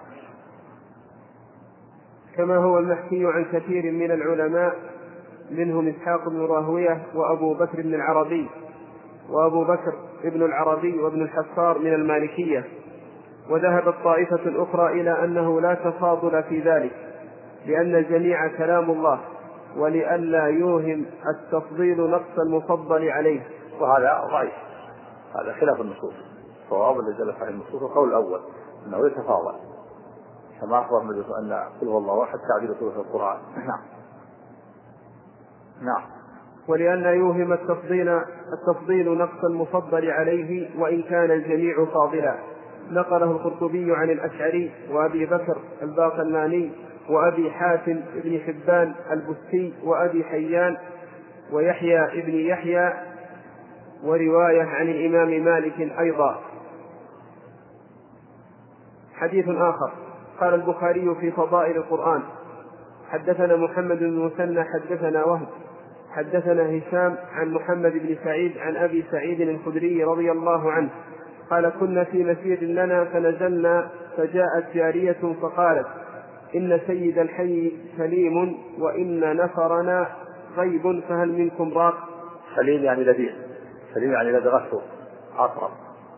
كما هو المحكي عن كثير من العلماء منهم إسحاق بن راهوية وأبو بكر بن العربي وأبو بكر ابن العربي وابن الحصار من المالكية. وذهبت طائفة أخرى إلى أنه لا تفاضل في ذلك، لأن الجميع كلام الله، ولئلا يوهم التفضيل نقص المفضل عليه. وهذا ضعيف، هذا خلاف النصوص. الصواب الذي دل عليه النصوص القول الأول أنه يتفاضل، كما أخبر النبي أن قل هو الله أحد تعديل ثلث القرآن. نعم. نعم. ولئلا يوهم التفضيل التفضيل نقص المفضل عليه، وإن كان الجميع فاضلا. نقله القرطبي عن الأشعري وأبي بكر الباقلاني وأبي حاتم بن حبان البستي وأبي حيان ويحيى ابن يحيى، ورواية عن الإمام مالك أيضا. حديث آخر، قال البخاري في فضائل القرآن: حدثنا محمد بن مثنى حدثنا وهب حدثنا هشام عن محمد بن سعيد عن أبي سعيد الخدري رضي الله عنه قال: كنا في مسير لنا فنزلنا فجاءت جارية فقالت: إن سيد الحي سليم وإن نفرنا غيب فهل منكم راق. سليم يعني لذيذ، سليم يعني لذي غسه عطرا،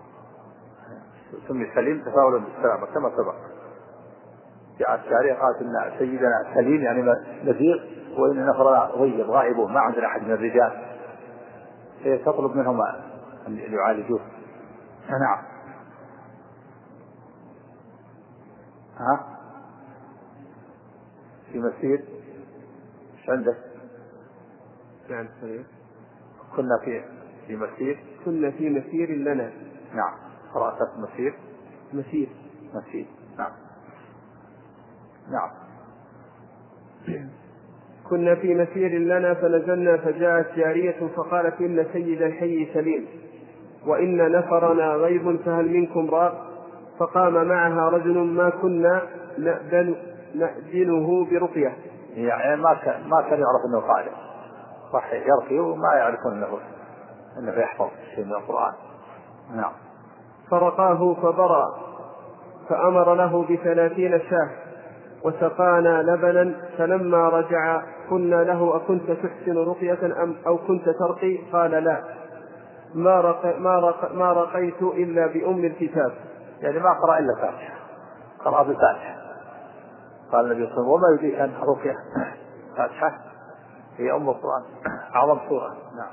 سمي سليم تفاولا بالسلامة كما سبق. جاءت جارية قالت: إن سيدنا سليم يعني لذيذ وإن نفرنا غيب غائبون، ما عندنا أحد من الرجال، هي تطلب منهم أن يعالجوه. نعم. ها في مسير ايش عندك؟ نعم صحيح. كنا في في مسير كنا في مسير لنا. نعم. قرأت مسير مسير مسير. نعم. نعم. كنا في مسير لنا فنزلنا فجاءت جارية فقالت: إن سيد الحي سليم وإن نفرنا غيب فهل منكم راق. فقام معها رجل ما كنا نأذن نأذنه برقية، يعني ما كان ما كان يعرف انه قارئ، راح يرقي وما يعرفون انه انه يحفظ شيء من القرآن. نعم. فرقاه فبرأ، فأمر له بثلاثين شاه وسقانا لبنا. فلما رجع قلنا له: أكنت تحسن رقية أم أو كنت ترقي؟ قال: لا، ما, رق ما, رق ما رقيت إلا بأم الكتاب. يعني ما قرأ إلا فاتحة، قرأ بالفاتحة. قال النبي صلى الله عليه وسلم: وما يدريك أن رقية فاتحة هي أم القرآن أعظم سورة. نعم.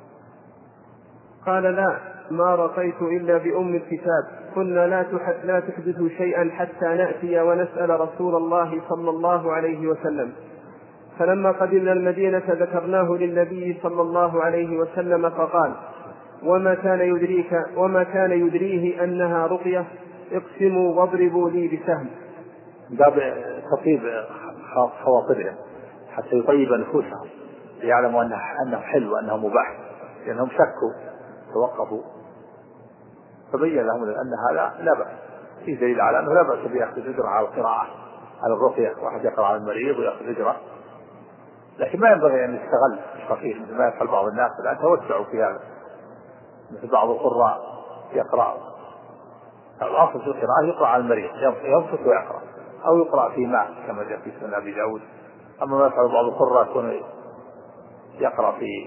قال: لا، ما رقيت إلا بأم الكتاب. قلنا: لا لا تحدث شيئا حتى نأتي ونسأل رسول الله صلى الله عليه وسلم. فلما قدمنا المدينة ذكرناه للنبي صلى الله عليه وسلم فقال: وما كان يدريك وما كان يدريه أنها رقية؟ اقسموا واضربوا لي بسهم. باب تطيب خواطرهم حتى يطيب نفوسهم، يعلموا أنه أنه حلو وأنه مباح، لأنهم شكوا توقفوا، فبين لهم أن هذا لا بأس. في دليل على أنه لا بأس بأخذ الأجرة على القراءة على الرقية، واحد يقرأ على المريض ويأخذ الأجرة، لكن ما ينبغي أن يستغل الفقير مثل ما يفعل بعض الناس، لأن توسعوا في هذا. مثل بعض القراء يقرأ الأصل في القراءة يقرأ على المريض، ينصت ويقرأ، أو يقرأ في ماء كما جاء في سنن أبي داود. أما ما يفعل بعض القراء يكون يقرأ في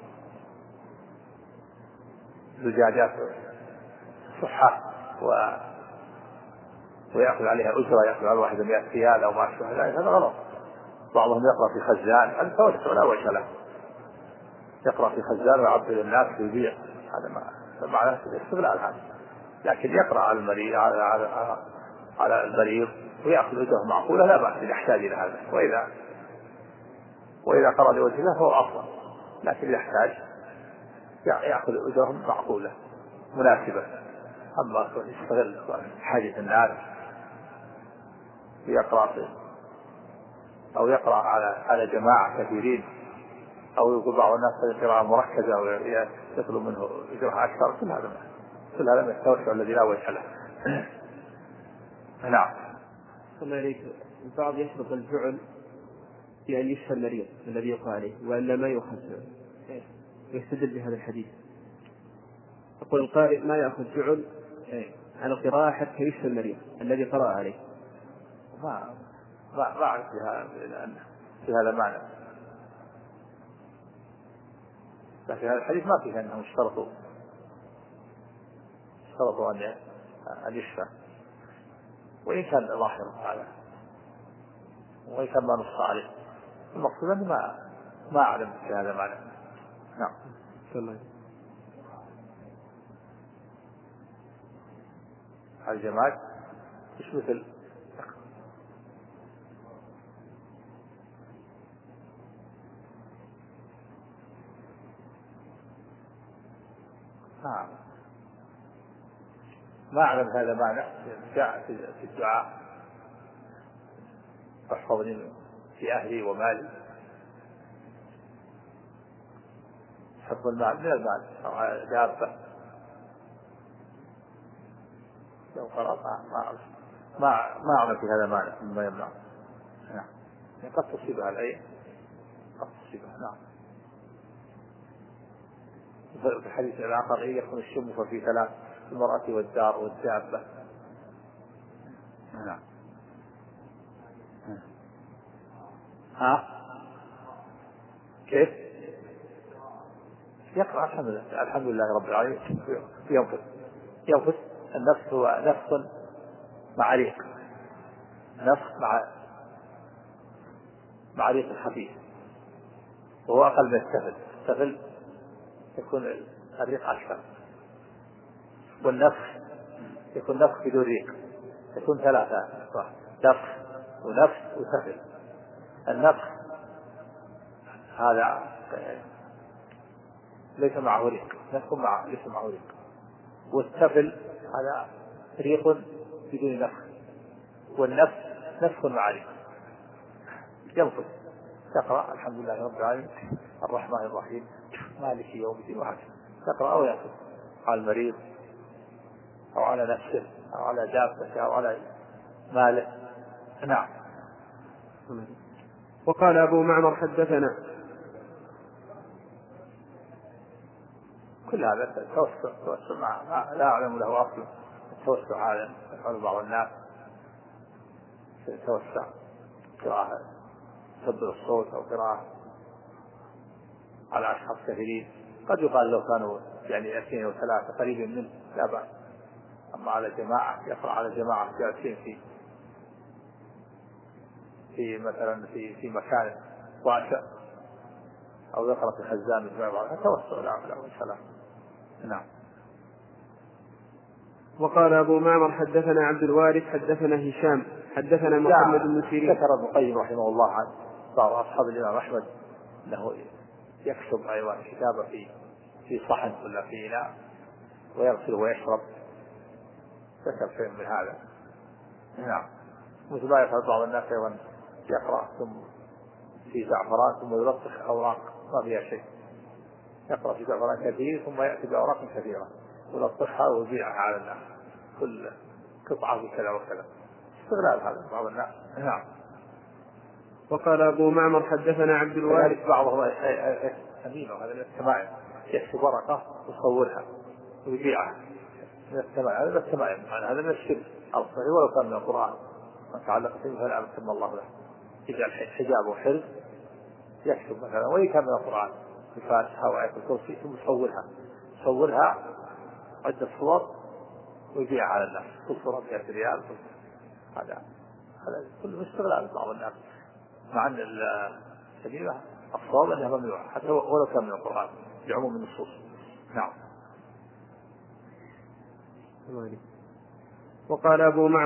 زجاجات صحة و... ويأخذ عليها أجرة، يأخذ على واحد مئة ريال أو ما أشبه ذلك، هذا غلط. بعضهم يقرأ في خزان، هذا توسع لا وجه له، يقرأ في خزان ويعبد الناس ويبيع، هذا ما معناه الاستغلال هذا. لكن يقرأ على المريض على على على المريض ويأخذ أجره معقولة لا بأس إذا احتاج إلى هذا، وإذا وإذا قرأ لوجه الله فهو أفضل، لكن إذا احتاج يأخذ أجره معقولة مناسبة. أما يستغل حاجة الناس ويقرأ أو يقرأ على على جماعة كثيرين، أو يقول بعض الناس قراءة مركزة ويطلب منه أجرها أكثر، كل هذا كل هذا من التوسع الذي لا وجه له. نعم. الله عليك. البعض يشرط الجعل في أن يشفى المريض الذي يقع عليه وألا ما يؤخذ، ويستدل بهذا الحديث. يقول القارئ ما يأخذ جعل على القراءة حتى يشفى المريض الذي قرأ عليه. ما ما ما أعرف في هذا معنى، لكن هذا الحديث ما فيه أنهم اشترطوا اشترطوا أن أن يشفى، وإن كان ظاهر هذا وإن كان ما نص عليه، المقصود أنه ما ما أعلم في هذا معنى. نعم. تمام. الجماعة مش مثل نعم ما أعلم هذا معنى. جاء في الدعاء احفظني في أهلي ومالي، حفظ المال من المال أو دابة، لو قرأ ما ما ما أعلم في هذا معنى مما يمنع. نعم. قد تصيبها العين قد تصيبها. نعم. في الحديث الآخر إن يكون الشم ففي ثلاث: المرأة والدار والدابة. نعم. ها كيف يقرأ؟ الحمد لله الحمد لله رب العالمين. ينفث ينفث النفس هو نفس مع ريق، نفس مع مع ريق الخفيف، وهو أقل من السفل. السفل يكون الريق أكثر، والنفس يكون نفس بدون ريق، يكون ثلاثة: نفس ونفس وسفل. النفس هذا ليس معه ريق، نفس مع ليس معه ريق. والسفل هذا ريق بدون نفس، والنفس نفس مع ريق. ينفث تقرأ الحمد لله رب العالمين الرحمن الرحيم مالك يوم الدين، وهكذا تقرأ أو ينفث على المريض أو على نفسه أو على دابته أو على ماله. نعم. وقال أبو معمر حدثنا. كل هذا التوسع توسع مع لا أعلم له أصل. التوسع هذا يفعل بعض الناس، توسع قراءة تبدل الصوت أو قراءة على أشخاص كثيرين. قد يقال لو كانوا يعني اثنين وثلاثة قريب منه لا بأس، أما على جماعة يقرأ على جماعة جالسين في في مثلا في في مكان واسع، أو يقرأ في خزان مجمع بعضها، توسع لا لا والسلام. نعم. وقال أبو معمر حدثنا عبد الوارث حدثنا هشام حدثنا محمد بن سيرين. ذكر ابن القيم رحمه الله عن بعض أصحاب الإمام أحمد أنه يكتب أيضا كتابة في في صحن ولا في إناء ويغسل ويشرب، ذكر شيء من هذا. نعم. مثل ما يفعل بعض الناس أيضا يقرأ ثم في زعفران ثم يلطخ أوراق ما فيها شيء، يقرأ في زعفران كثير ثم يأتي بأوراق كثيرة ويلطخها ويبيعها على الناس، كل قطعة بكذا وكذا، استغلال هذا بعض الناس. نعم. وقال أبو معمر حدثنا عبد الوارث. بعضهم أمين وهذا من التمائم، يكتب ورقة ويصورها ويبيعها من التمائم. هذا من التمائم، هذا من الشرك الصحيح ولو كان من القرآن. من تعلق به فلا يمكن الله له، يجعل حجاب وحرز يكتب مثلا وإن كان من القرآن الفاتحة وآية الكرسي ثم يصورها يصورها عدة صور ويبيعها على الناس، كل صورة مئة ريال. هذا هذا كله استغلال بعض الناس، مع أن السبيل الصواب أنها ممنوعة حتى ولو كان من القرآن بعموم النصوص. نعم. وقال أبو معمر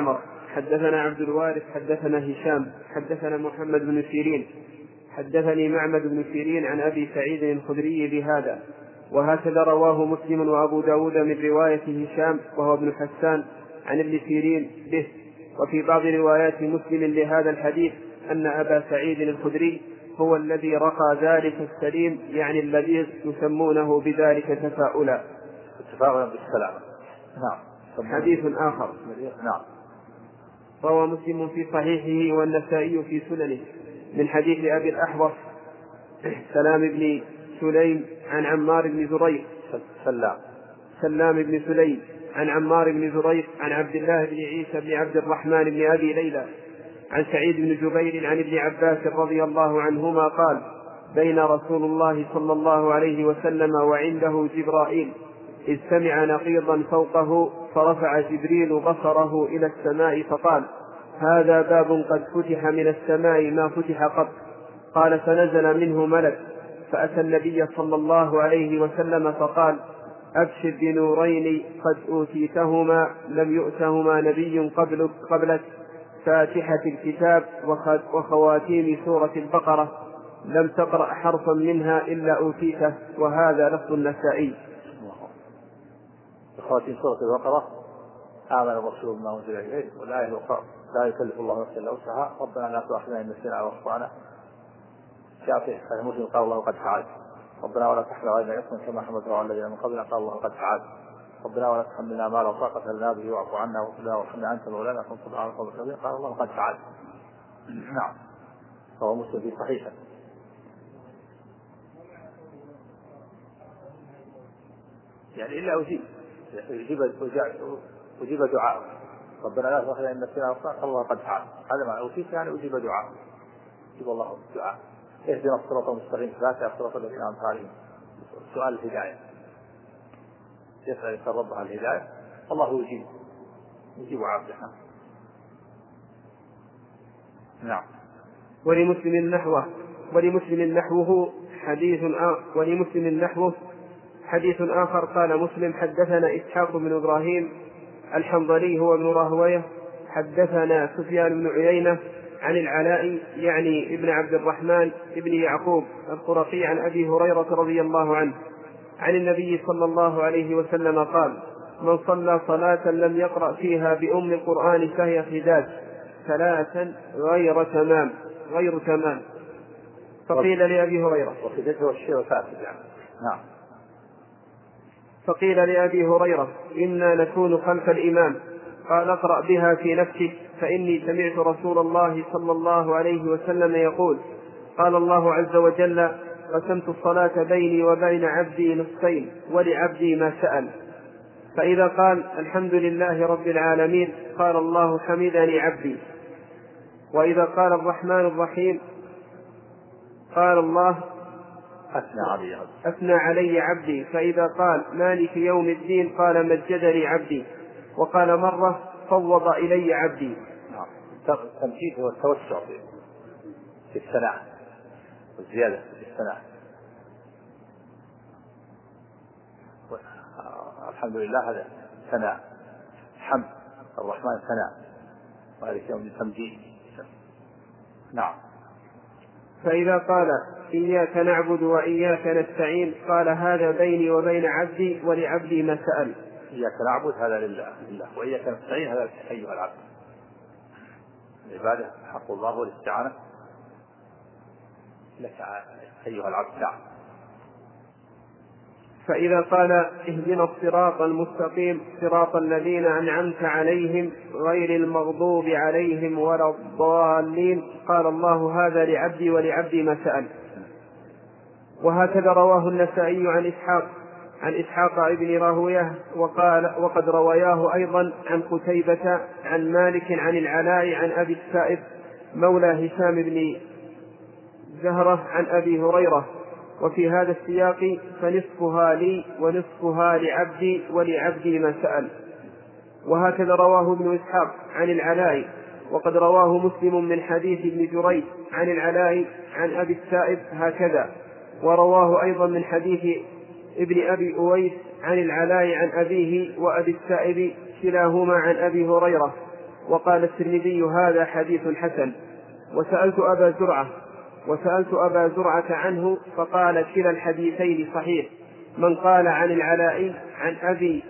حدثنا عبد الوارث حدثنا هشام حدثنا محمد بن سيرين حدثني معمد بن سيرين عن أبي سعيد الخدري بهذا، وهكذا رواه مسلم وأبو داود من رواية هشام وهو ابن حسان عن ابن سيرين به. وفي بعض روايات مسلم لهذا الحديث أن أبا سعيد الخدري هو الذي رقى ذلك السليم، يعني الذي يسمونه بذلك تفاؤلا. تفاؤلا بالسلام. نعم. حديث آخر. نعم. روى مسلم في صحيحه والنسائي في سننه من حديث أبي الأحوص سلام بن سليم عن عمار بن زريق سلام سلام بن سليم عن عمار بن زريق عن عبد الله بن عيسى بن عبد الرحمن بن أبي ليلى عن سعيد بن جبير عن ابن عباس رضي الله عنهما قال: بين رسول الله صلى الله عليه وسلم وعنده جبرائيل إذ سمع نقيضا فوقه، فرفع جبريل بصره إلى السماء فقال: هذا باب قد فتح من السماء ما فتح قط. قال: فنزل منه ملك فأتى النبي صلى الله عليه وسلم فقال: أبشر بنورين قد أوتيتهما لم يؤتهما نبي قبلك, قبلك فاتحة الكتاب وخواتيم سورة البقرة، لم تقرأ حرفا منها إلا أوتيته. وهذا لفظ النسائي. خواتيم سورة البقرة: آمن الرسول بما أنزل إليه، والآية الأخرى: لا يكلف الله نفسا إلا وسعها، ربنا لا تؤاخذنا إن نسينا أو أخطأنا. جاء في صحيح مسلم قال الله قد فعل، ربنا ولا تحمل علينا إثما كما حملته على الذين من قبلنا، قال الله قد فعل، ربنا ولا تحملنا ما لا طاقة لنا به واعف عنا واغفر لنا وارحمنا أنت مولانا فانصرنا على القوم الكافرين، قال الله قد فعل. نعم. رواه مسلم في صحيحه. يعني إلا أجيب أجيب أجيب دعاء، ربنا لا تؤاخذنا إن نسينا أو أخطأنا، قال الله قد فعل. هذا معنى أجيب، يعني أجيب دعاء، أجيب الله الدعاء. اهدنا الصراط المستقيم فاتح الصراط الذين أنعمت عليهم. سؤال الهداية، يسأل ربها الهداية، الله يجيب يجيب عبده. نعم. ولمسلم نحوه ولمسلم نحوه حديث آخر ولمسلم نحوه حديث آخر قال مسلم: حدثنا إسحاق بن إبراهيم الحنظلي هو ابن راهويه حدثنا سفيان بن عيينة عن العلاء يعني ابن عبد الرحمن ابن يعقوب القرقي عن أبي هريرة رضي الله عنه عن النبي صلى الله عليه وسلم قال: من صلى صلاة لم يقرأ فيها بأم القرآن فهي خداج ثلاثا غير تمام غير تمام. فقيل لأبي هريرة وخداجه الشيء فاسد يعني. نعم. فقيل لأبي هريرة: إنا نكون خلف الإمام، قال: اقرأ بها في نفسك، فإني سمعت رسول الله صلى الله عليه وسلم يقول: قال الله عز وجل: قسمت الصلاة بيني وبين عبدي نصفين ولعبدي ما سأل. فإذا قال: الحمد لله رب العالمين، قال الله: حمدني عبدي. وإذا قال: الرحمن الرحيم، قال الله: أثنى علي عبدي. أثنى علي عبدي. فإذا قال: مالك يوم الدين، قال: مجدني عبدي. وقال مرة: فوض إلي عبدي. التمجيد هو التوسع في الثناء والزيادة في الثناء. الحمد لله هذا ثناء، حمد. الرحمن ثناء، مالك يوم التمجيد. نعم. فإذا قال: إياك نعبد وإياك نستعين، قال: هذا بيني وبين عبدي ولعبدي ما سأل. إياك نعبد هذا لله لله، وإياك نستعين هذا أيها العبد. العبادة حق الله والاستعانة لك أيها العبد. نعم. فإذا قال: اهدنا الصراط المستقيم صراط الذين أنعمت عليهم غير المغضوب عليهم ولا الضالين، قال الله: هذا لعبدي ولعبدي ما سأل. وهكذا رواه النسائي عن إسحاق عن إسحاق ابن راهويه، وقال: وقد رواياه أيضا عن قتيبة عن مالك عن العلاء عن أبي السائب مولى هشام بن زهرة عن أبي هريرة. وفي هذا السياق: فنصفها لي ونصفها لعبدي ولعبدي ما سأل. وهكذا رواه ابن إسحاق عن العلاء. وقد رواه مسلم من حديث ابن جريج عن العلاء عن أبي السائب هكذا. ورواه أيضا من حديث ابن أبي أويس عن العلاء عن أبيه وأبي السائب كلاهما عن أبي هريرة. وقال الترمذي هذا حديث حسن. وسألت أبا زرعة وسألت أبا زرعة عنه فقال كلا الحديثين صحيح، من قال عن العلاء عن أبي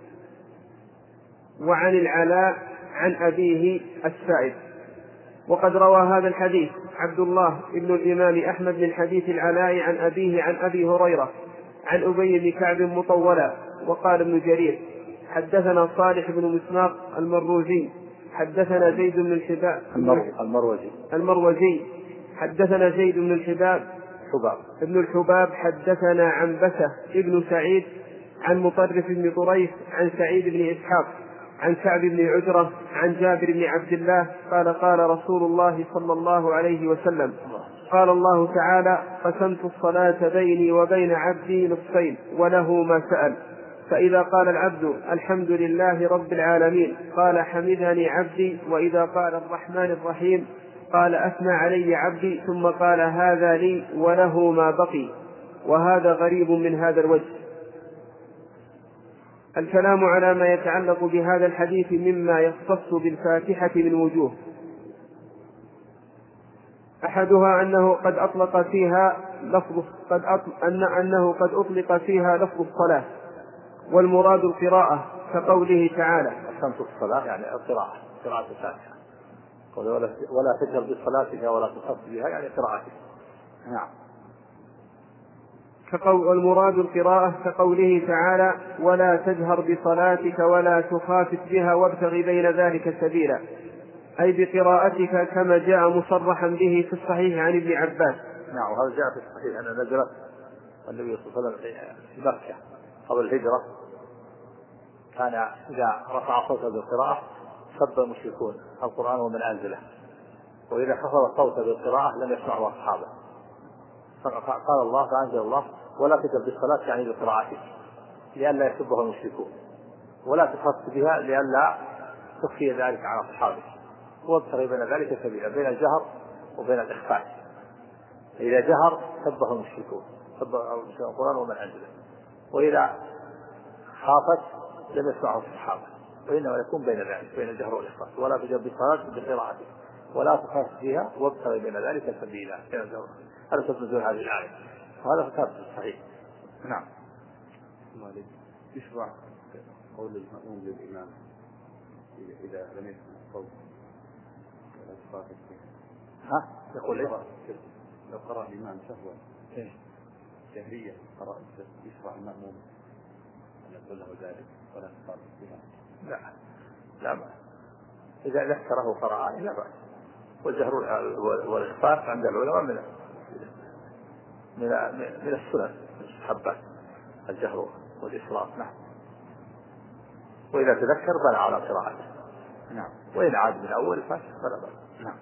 وعن العلاء عن أبيه السائب. وقد روى هذا الحديث عبد الله ابن الإمام أحمد من حديث العلاء عن أبيه عن أبي هريرة عن أبي بن كعب مطولا. وقال ابن جرير حدثنا صالح بن مسناق المروزي حدثنا زيد بن الحباب المروزي المروزي حدثنا زيد بن الحباب حباب ابن الحباب حدثنا عنبسة ابن سعيد عن مطرف بن طريف عن سعيد بن إسحاق عن كعب بن عجرة عن جابر بن عبد الله قال قال رسول الله صلى الله عليه وسلم قال الله تعالى قسمت الصلاة بيني وبين عبدي نصفين وله ما سأل، فإذا قال العبد الحمد لله رب العالمين قال حمدني عبدي، وإذا قال الرحمن الرحيم قال أثنى علي عبدي، ثم قال هذا لي وله ما بقي. وهذا غريب من هذا الوجه. الكلام على ما يتعلق بهذا الحديث مما يختص بالفاتحة من وجوه. أحدها أنه قد أطلق فيها لفظ قد أطلق أن أنه قد أطلق فيها لفظ الصلاة، والمراد القراءة كقوله تعالى قسمت الصلاة يعني القراءة قراءة الفاتحة، ولا تجهر بصلاتك ولا تخص بها يعني قراءتك. نعم. كقول والمراد القراءة كقوله تعالى ولا تجهر بصلاتك ولا تخافت بها وابتغ بين ذلك سبيلا، أي بقراءتك كما جاء مصرحا به في الصحيح عن ابن عباس. نعم، وهذا جاء في الصحيح أن نزلت النبي صلى الله عليه وسلم في مكة قبل الهجرة، كان إذا رفع صوته بالقراءة سب المشركون القرآن ومن أنزله، وإذا خفض صوته بالقراءة لم يسمعه أصحابه، قال الله فأنزل الله ولا تجهر بالصلاة يعني بقراءتك لئلا يسبها المشركون، ولا تخص بها لئلا تخفي ذلك على أصحابك، وابتغ بين ذلك سبيلا بين الجهر وبين الإخفاء. إذا جهر سبه المشركون سب القرآن ومن أنزله، وإذا خافت لم يسمعه الصحابة، وإنما يكون بين ذلك بين الجهر والإخفاء. ولا تجهر بالصلاة بقراءتك ولا تخص بها وابتغ بين ذلك سبيلا. هذا سبب نزول هذه الآية، وهذا ثابت صحيح. نعم. يشرع قول المأموم للإمام إذا لم يسمع الصوت ولا تخافت بها. ها يقول إيه؟ لو قرأ الإمام شهوة جهرية قرأ يشرع المأموم أن يقول له ذلك ولا تخافت بها. لا لا بأس إذا ذكره قرأ لا بأس، والجهر والإخفاء عند العلماء من من من السنن المستحبات الجهر والإسراف. نعم. وإذا تذكر بنى على قراءته. نعم. وإن عاد من أول فلا بأس. نعم.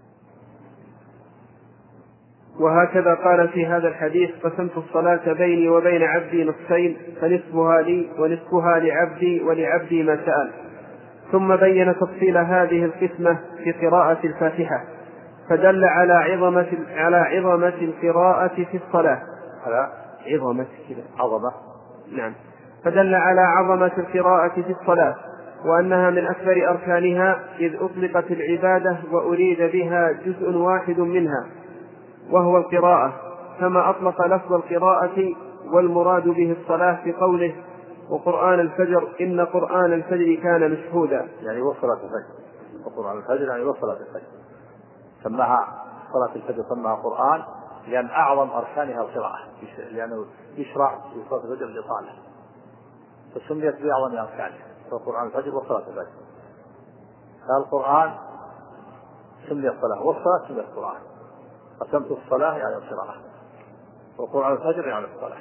وهكذا قال في هذا الحديث قسمت الصلاة بيني وبين عبدي نصفين فنصفها لي ونصفها لعبدي ولعبدي ما سأل. ثم بين تفصيل هذه القسمة في قراءة الفاتحة، فدل على عظمة على عظمة القراءة في الصلاة. على عظمة عظمة نعم فدل على عظمة القراءة في الصلاة، وأنها من أكبر أركانها، إذ أطلقت العبادة وأريد بها جزء واحد منها وهو القراءة، كما أطلق لفظ القراءة والمراد به الصلاة في قوله وقرآن الفجر إن قرآن الفجر كان مشهودا، يعني وصلت الفجر. وقرآن الفجر يعني وصلت الفجر، سماها صلاة الفجر سماها قرآن لأن أعظم أركانها القراءة، لأنه يشرع في صلاة الفجر الإطالة، فسميت بأعظم أركانها فقرآن الفجر وصلاة الفجر. فالقرآن سمي الصلاة والصلاة سمي القرآن. قسمت الصلاة يعني القراءة، وقرآن الفجر يعني الصلاة.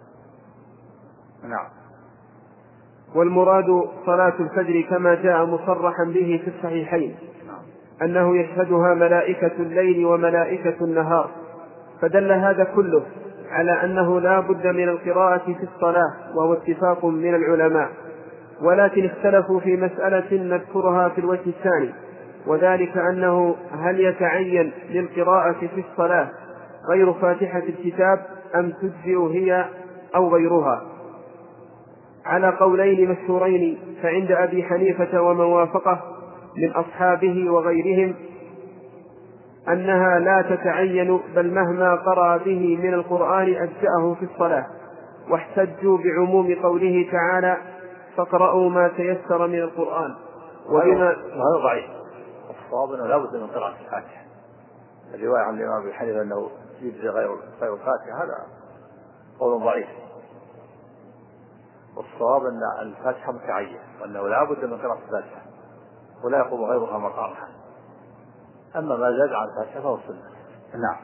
نعم. والمراد صلاة الفجر كما جاء مصرحا به في الصحيحين أنه يشهدها ملائكة الليل وملائكة النهار، فدل هذا كله على أنه لا بد من القراءة في الصلاة، وهو اتفاق من العلماء، ولكن اختلفوا في مسألة نذكرها في الوجه الثاني، وذلك أنه هل يتعين للقراءة في الصلاة غير فاتحة الكتاب أم تجزئ هي أو غيرها، على قولين مشهورين فعند أبي حنيفة ومن وافقه من أصحابه وغيرهم أنها لا تتعين، بل مهما قرأ به من القرآن أجزأه في الصلاة، واحتجوا بعموم قوله تعالى فاقرأوا ما تيسر من القرآن. وبما هذا ضعيف. الصواب أنه لا بد من قراءة الفاتحة. الرواية عن الإمام أبي حنيفة أنه يجزي غير غير الفاتحة هذا قول ضعيف. والصواب أن الفاتحة متعينة وأنه لا بد من قراءة الفاتحة ولا يقوم غيرها مقامها. أما ما زاد عن الفاتحة فهو السنة. نعم.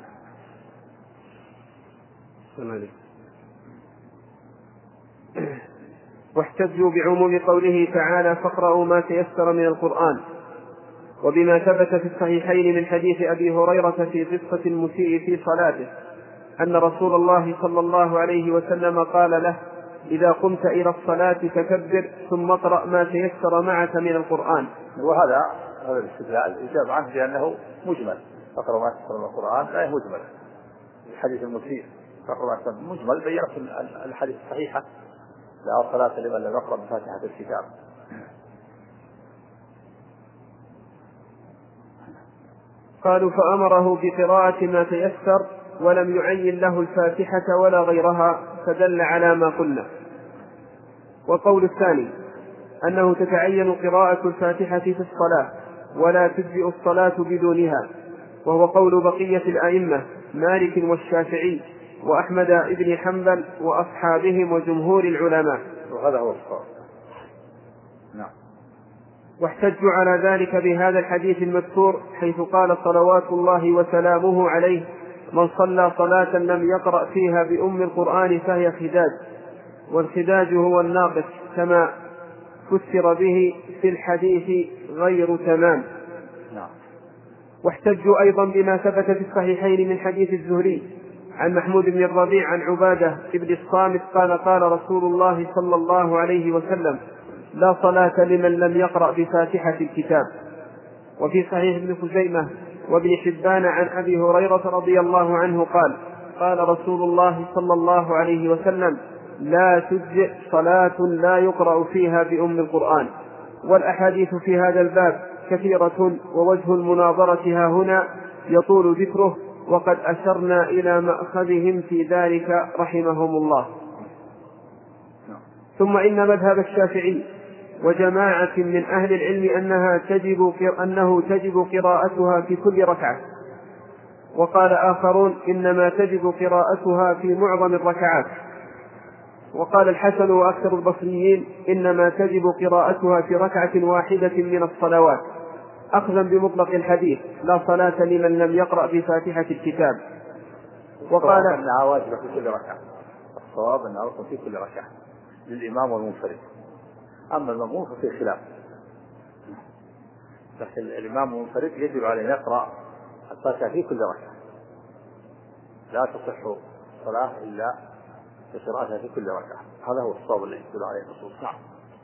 واحتجوا بعموم قوله تعالى فاقرأوا ما تيسر من القرآن، وبما ثبت في الصحيحين من حديث أبي هريرة في قصة المسيء في صلاته أن رسول الله صلى الله عليه وسلم قال له إذا قمت إلى الصلاة فكبر ثم اقرأ ما تيسر معك من القرآن. وهذا هذا الاستدلال الإجابة عنه لأنه مجمل. فاقرأوا ما تيسر من القرآن لا هي مجمل. الحديث المسيء فاقرأوا ما تيسر مجمل بينت الحديث الصحيحة لا صلاة لمن لم يقرأ بفاتحة الكتاب. قالوا فأمره بقراءة ما تيسر ولم يعين له الفاتحة ولا غيرها، فدل على ما قلنا. والقول الثاني أنه تتعين قراءة الفاتحة في الصلاة ولا تجزئ الصلاة بدونها، وهو قول بقية الأئمة مالك والشافعي وأحمد بن حنبل وأصحابهم وجمهور العلماء. وهذا هو الصواب. نعم. واحتجوا على ذلك بهذا الحديث المذكور حيث قال صلوات الله وسلامه عليه من صلى صلاة لم يقرأ فيها بأم القرآن فهي خداج، والخداج هو الناقص كما فسر به في الحديث غير تمام. نعم. واحتجوا أيضا بما ثبت في الصحيحين من حديث الزهري عن محمود بن الربيع عن عبادة بن الصامت قال قال رسول الله صلى الله عليه وسلم لا صلاة لمن لم يقرأ بفاتحة الكتاب. وفي صحيح ابن خزيمة وابن حبان عن أبي هريرة رضي الله عنه قال قال رسول الله صلى الله عليه وسلم لا تجزئ صلاة لا يقرأ فيها بأم القرآن. والأحاديث في هذا الباب كثيرة، ووجه المناظرة ها هنا يطول ذكره، وقد أشرنا إلى مأخذهم في ذلك رحمهم الله. ثم إن مذهب الشافعي وجماعة من أهل العلم أنها تجب أنه تجب قراءتها في كل ركعة، وقال آخرون إنما تجب قراءتها في معظم الركعات، وقال الحسن وأكثر البصريين إنما تجب قراءتها في ركعة واحدة من الصلوات، أخذا بمطلق الحديث لا صلاة لمن لم يقرأ بفاتحة الكتاب. وقال أنها واجبة في كل ركعة. الصواب أنها واجبة في كل ركعة للإمام والمنفرد. أما المأموم ففي خلاف، لكن الإمام والمنفرد يجب عليه أن يقرأ الفاتحة في كل ركعة، لا تصح صلاة إلا بقراءتها في كل ركعة. هذا هو الصواب الذي يدل عليه النصوص. نعم.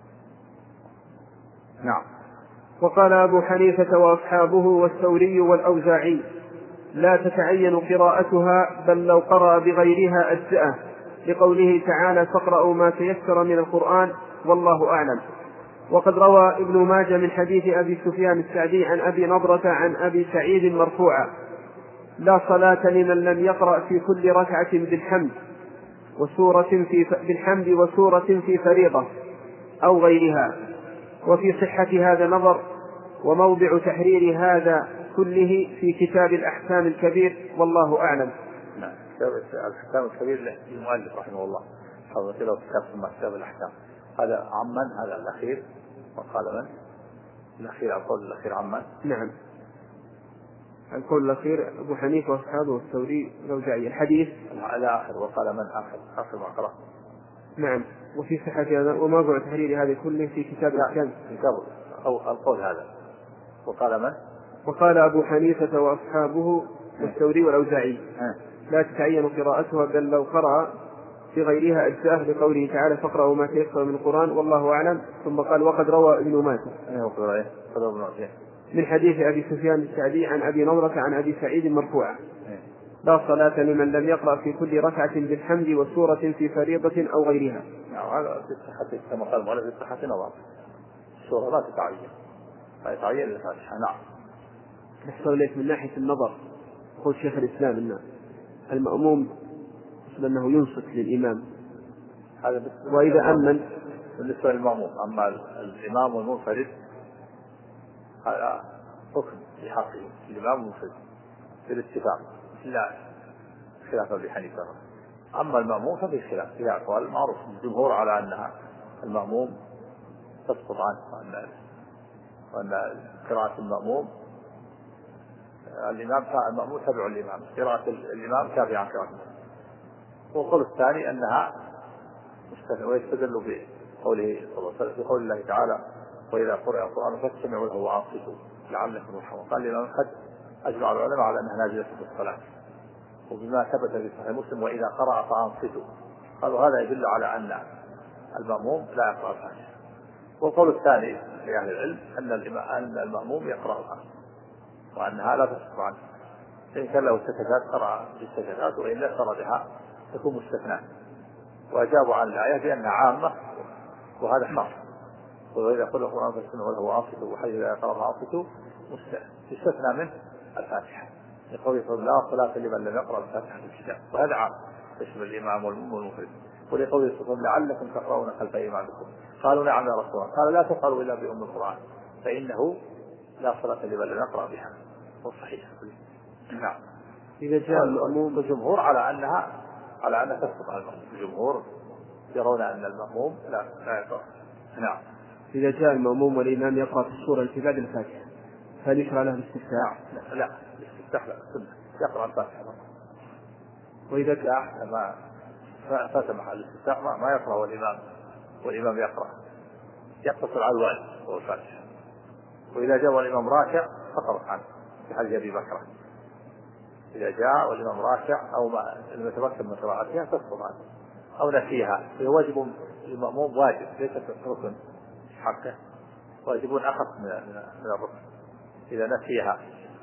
نعم. وقال أبو حنيفة وأصحابه والثوري والأوزاعي لا تتعين قراءتها، بل لو قرأ بغيرها أجزأه، لقوله تعالى فاقرأوا ما تيسر من القرآن والله أعلم. وقد روى ابن ماجه من حديث أبي سفيان السعدي عن أبي نضرة عن أبي سعيد مرفوعا لا صلاة لمن لم يقرأ في كل ركعة بالحمد وسورة في بالحمد وسورة في فريضة أو غيرها. وفي صحة هذا نظر، وموضع تحرير هذا كله في كتاب الأحكام الكبير والله أعلم. نعم. كتاب الأحكام الكبير للمؤلف رحمه الله، حضرت له كتاب ثم كتاب الأحكام. هذا عمن هذا الأخير، وقال من الأخير القول الأخير عمن. نعم. القول الأخير أبو حنيفة وأصحابه والثوري والأوزاعي. الحديث على آخر وقال من آخر آخر ما قرأ. نعم. وفي صحة هذا وموضع تحرير هذا كله في كتاب الأحكام. كتاب أو القول هذا وقال من. وقال أبو حنيفة وأصحابه والثوري والأوزاعي لا تتعين قراءتها، بل لو قرأ في غيرها أجزاء، لقوله تعالى فاقرأوا ما تيسر من القرآن والله أعلم. ثم قال وقد روى ابن ماجه من حديث أبي سفيان السعدي عن أبي نضرة عن أبي سعيد مرفوعا لا صلاة لمن لم يقرأ في كل ركعة بالحمد وسورة في فريضة أو غيرها. نعم. هذا في صحة كما قال المؤلف في صحة نظر. السورة لا تتعين، فيتعين الفاتحة. نعم. نحصل إليك من ناحية النظر، يقول شيخ الإسلام أن المأموم مثل أنه ينصت للإمام، هذا وإذا أمن بالنسبة للمأموم. أما الإمام والمنفرد هذا حكم في حقه الإمام المنفرد بالاتفاق، لا خلاف أبي حنيفة. أما المأموم ففي خلاف، في أقوال معروف الجمهور على أنها المأموم تسقط عنه، وأن وأن قراءة المأموم الإمام المأموم تبع الإمام، قراءة الإمام تابعة عن قراءة المأموم. والقول الثاني أنها مستثنى، ويستدل بقوله صلى الله عليه وسلم في قول الله تعالى: وإذا قرئ القرآن فاستمعوا له وأنصتوا لعلكم ترحمون. قال الإمام قد أجمع العلماء على أنها نازلة في الصلاة، وبما ثبت في صحيح مسلم: وإذا قرأ فأنصتوا. قالوا هذا يدل على أن المأموم لا يقرأ الفاتحة. والقول الثاني لأهل العلم أن أن المأموم يقرأها، وأنها لا تسقط عنه، إن كان له سكتات قرأ بالسكتات، وإن لا قرأ بها تكون مستثنى. وأجابوا عن الآية بأنها عامة وهذا خاص. وإذا قرأ القرآن فاستمعوا له وأنصتوا، وحيث إذا قرأ فأنصتوا يستثنى منه الفاتحة، لقوله صلى الله عليه وسلم: لا صلاة لمن لم يقرأ الفاتحة في الكتاب. وهذا عام يشمل الإمام والمنفرد. ولقوله صلى الله عليه وسلم: لعلكم تقرؤون خلف إمامكم. قالوا: نعم يا رسول الله. قال: لا تقرأوا إلا بأم القرآن فإنه لا صلاة لمن لم يقرأ بها. والصحيح نعم. إذا جاء المأموم الجمهور على أنها على أنها تسقط عن المأموم، الجمهور يرون أن المأموم لا لا يقرأ. نعم. إذا جاء المأموم والإمام يقرأ في السورة التي بعد الفاتحة هل يشرع له الاستفتاح؟ لا لا الاستفتاح لا، سنة يقرأ الفاتحة. وإذا كان ما فات محل الاستفتاح ما, ما يقرأ والإمام والإمام يقرأ، يقتصر على الواجب والفاتحة. وإذا جاء والإمام راكع فقرأ عنه في حديث أبي بكر: إذا جاء والإمام راكع أو ما لم يتمكن من قراءتها تسقط عنه أو نسيها. هي واجب المأموم، واجب ليس ركن حقه، واجب أخف من من الركن. إذا نسيها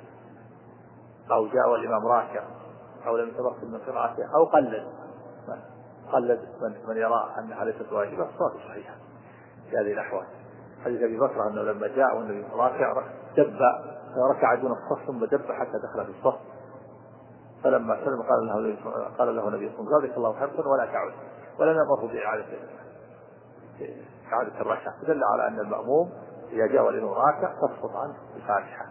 أو جاء والإمام راكع أو لم يتمكن من قراءتها أو قلد قلد من, من يرى أنها ليست واجبة فصار صحيحة في هذه الأحوال. حديث أبي بكر أنه لما جاء والنبي راكع دب ركع دون الصف ثم دب حتى دخل في الصف، فلما سلم قال له قال له النبي صلى الله عليه وسلم: الله خير ولا تعود، ولم يمره بإعادة إعادة الركعة. فدل على أن المأموم إذا جاء والإمام راكع تسقط عنه الفاتحة.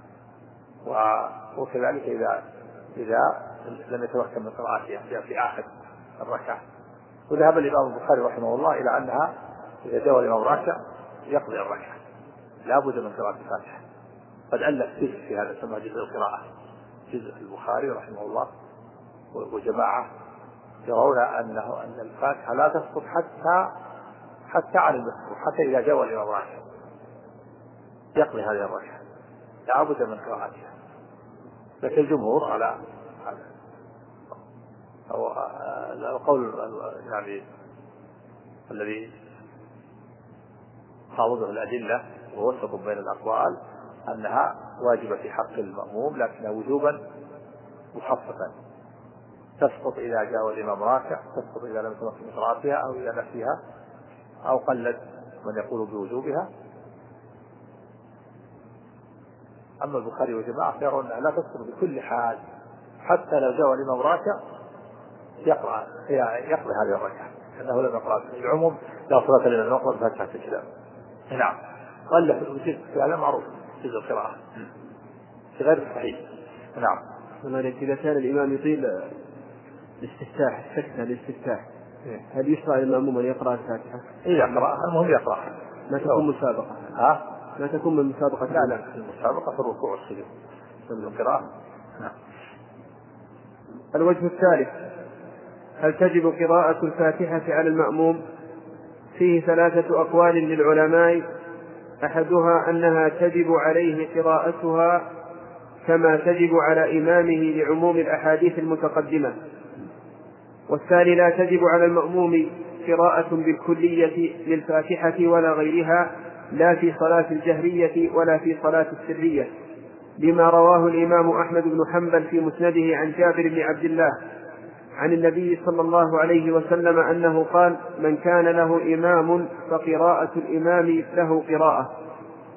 وكذلك إذا إذا لم يتمكن من قراءتها في آخر الركعة. وذهب الإمام البخاري رحمه الله إلى أنها إذا جاء الإمام راكع يقضي الركعة، لا بد من قراءة الفاتحة. قد ألف جزء في هذا اسمه جزء القراءة، جزء البخاري رحمه الله وجماعة يرون أنه أن الفاتحة لا تسقط حتى حتى عن المسبوق، حتى إذا جاء الإمام راكع يقضي هذه الركعة، لا بد من قراءتها. لكن الجمهور على أو القول يعني الذي حاوضه الأدلة ووسط بين الأقوال أنها واجبة في حق المأموم، لكنها وجوبا مخففا، تسقط إذا جاء الإمام راكع، تسقط إذا لم يتمكن من قراءتها أو إذا نسيها أو قلد من يقول بوجوبها. أما البخاري وجماعة يرون أنها لا تسقط بكل حال، حتى لو جاء الإمام راكع يقرأ يقرأ هذه الركعة لأنه لم يقرأ. العموم لا صلاة لمن لم يقرأ فاتحة الكتاب. نعم. قال له الوجود هذا معروف جزء القراءة في غير صحيح. نعم. إذا كان الإمام يطيل الاستفتاح السكتة الاستفتاح هل يشرع للمأموم أن يقرأ الفاتحة؟ إذا يقرأ المهم يقرأ، ما تكون مسابقة. ها؟ ما تكون من مسابقة. لا لا المسابقة في الركوع والسجود القراءة. نعم. الوجه الثالث: هل تجب قراءة الفاتحة على المأموم؟ فيه ثلاثة أقوال للعلماء، أحدها أنها تجب عليه قراءتها كما تجب على إمامه لعموم الأحاديث المتقدمة، والثاني لا تجب على المأموم قراءة بالكلية للفاتحة ولا غيرها، لا في صلاة الجهرية ولا في صلاة السرية، لما رواه الإمام أحمد بن حنبل في مسنده عن جابر بن عبد الله عن النبي صلى الله عليه وسلم أنه قال: من كان له إمام فقراءة الإمام له قراءة،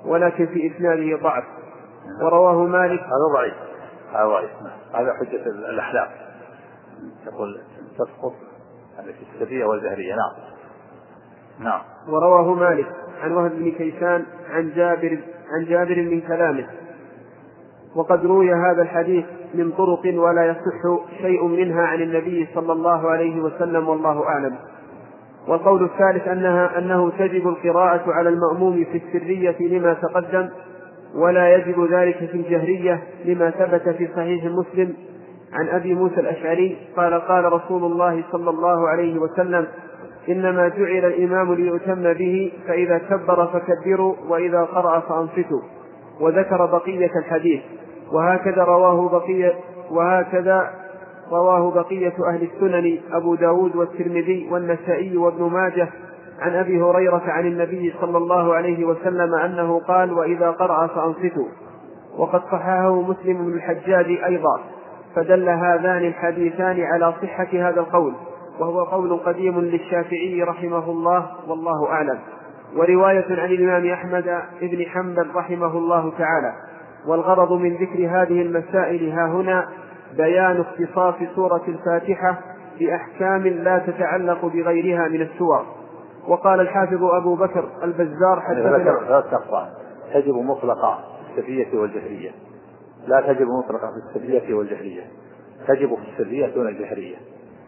ولكن في إسناده ضعف. ورواه مالك. هذا ضعيف، هذا ضعيف، هذا حجة الأحلام، يقول تسقط في السرية والجهرية. نعم نعم. ورواه مالك عن وهب بن كيسان عن جابر عن جابر من كلامه. وقد روي هذا الحديث من طرق ولا يصح شيء منها عن النبي صلى الله عليه وسلم، والله أعلم. والقول الثالث أنها أنه تجب القراءة على المأموم في السرية لما تقدم، ولا يجب ذلك في الجهرية لما ثبت في صحيح مسلم عن أبي موسى الأشعري قال قال رسول الله صلى الله عليه وسلم: إنما جعل الإمام ليؤتم به، فإذا كبر فكبروا، وإذا قرأ فأنصتوا. وذكر بقية الحديث. وهكذا رواه بقية وهكذا رواه بقية أهل السنن أبو داود والترمذي والنسائي وابن ماجه عن أبي هريرة عن النبي صلى الله عليه وسلم أنه قال: وإذا قرأ فأنصتوا. وقد صححه مسلم بن الحجاج أيضا. فدل هذان الحديثان على صحة هذا القول، وهو قول قديم للشافعي رحمه الله، والله أعلم. ورواية عن الإمام أحمد بن حنبل رحمه الله تعالى. والغرض من ذكر هذه المسائل ها هنا بيان اختصاص سورة الفاتحة بأحكام لا تتعلق بغيرها من السور. وقال الحافظ أبو بكر البزار حدثنا ثلاث أقوال: تجب مطلقة في السرية والجهرية، لا تجب مطلقة في السرية والجهرية، تجب في السرية دون الجهرية.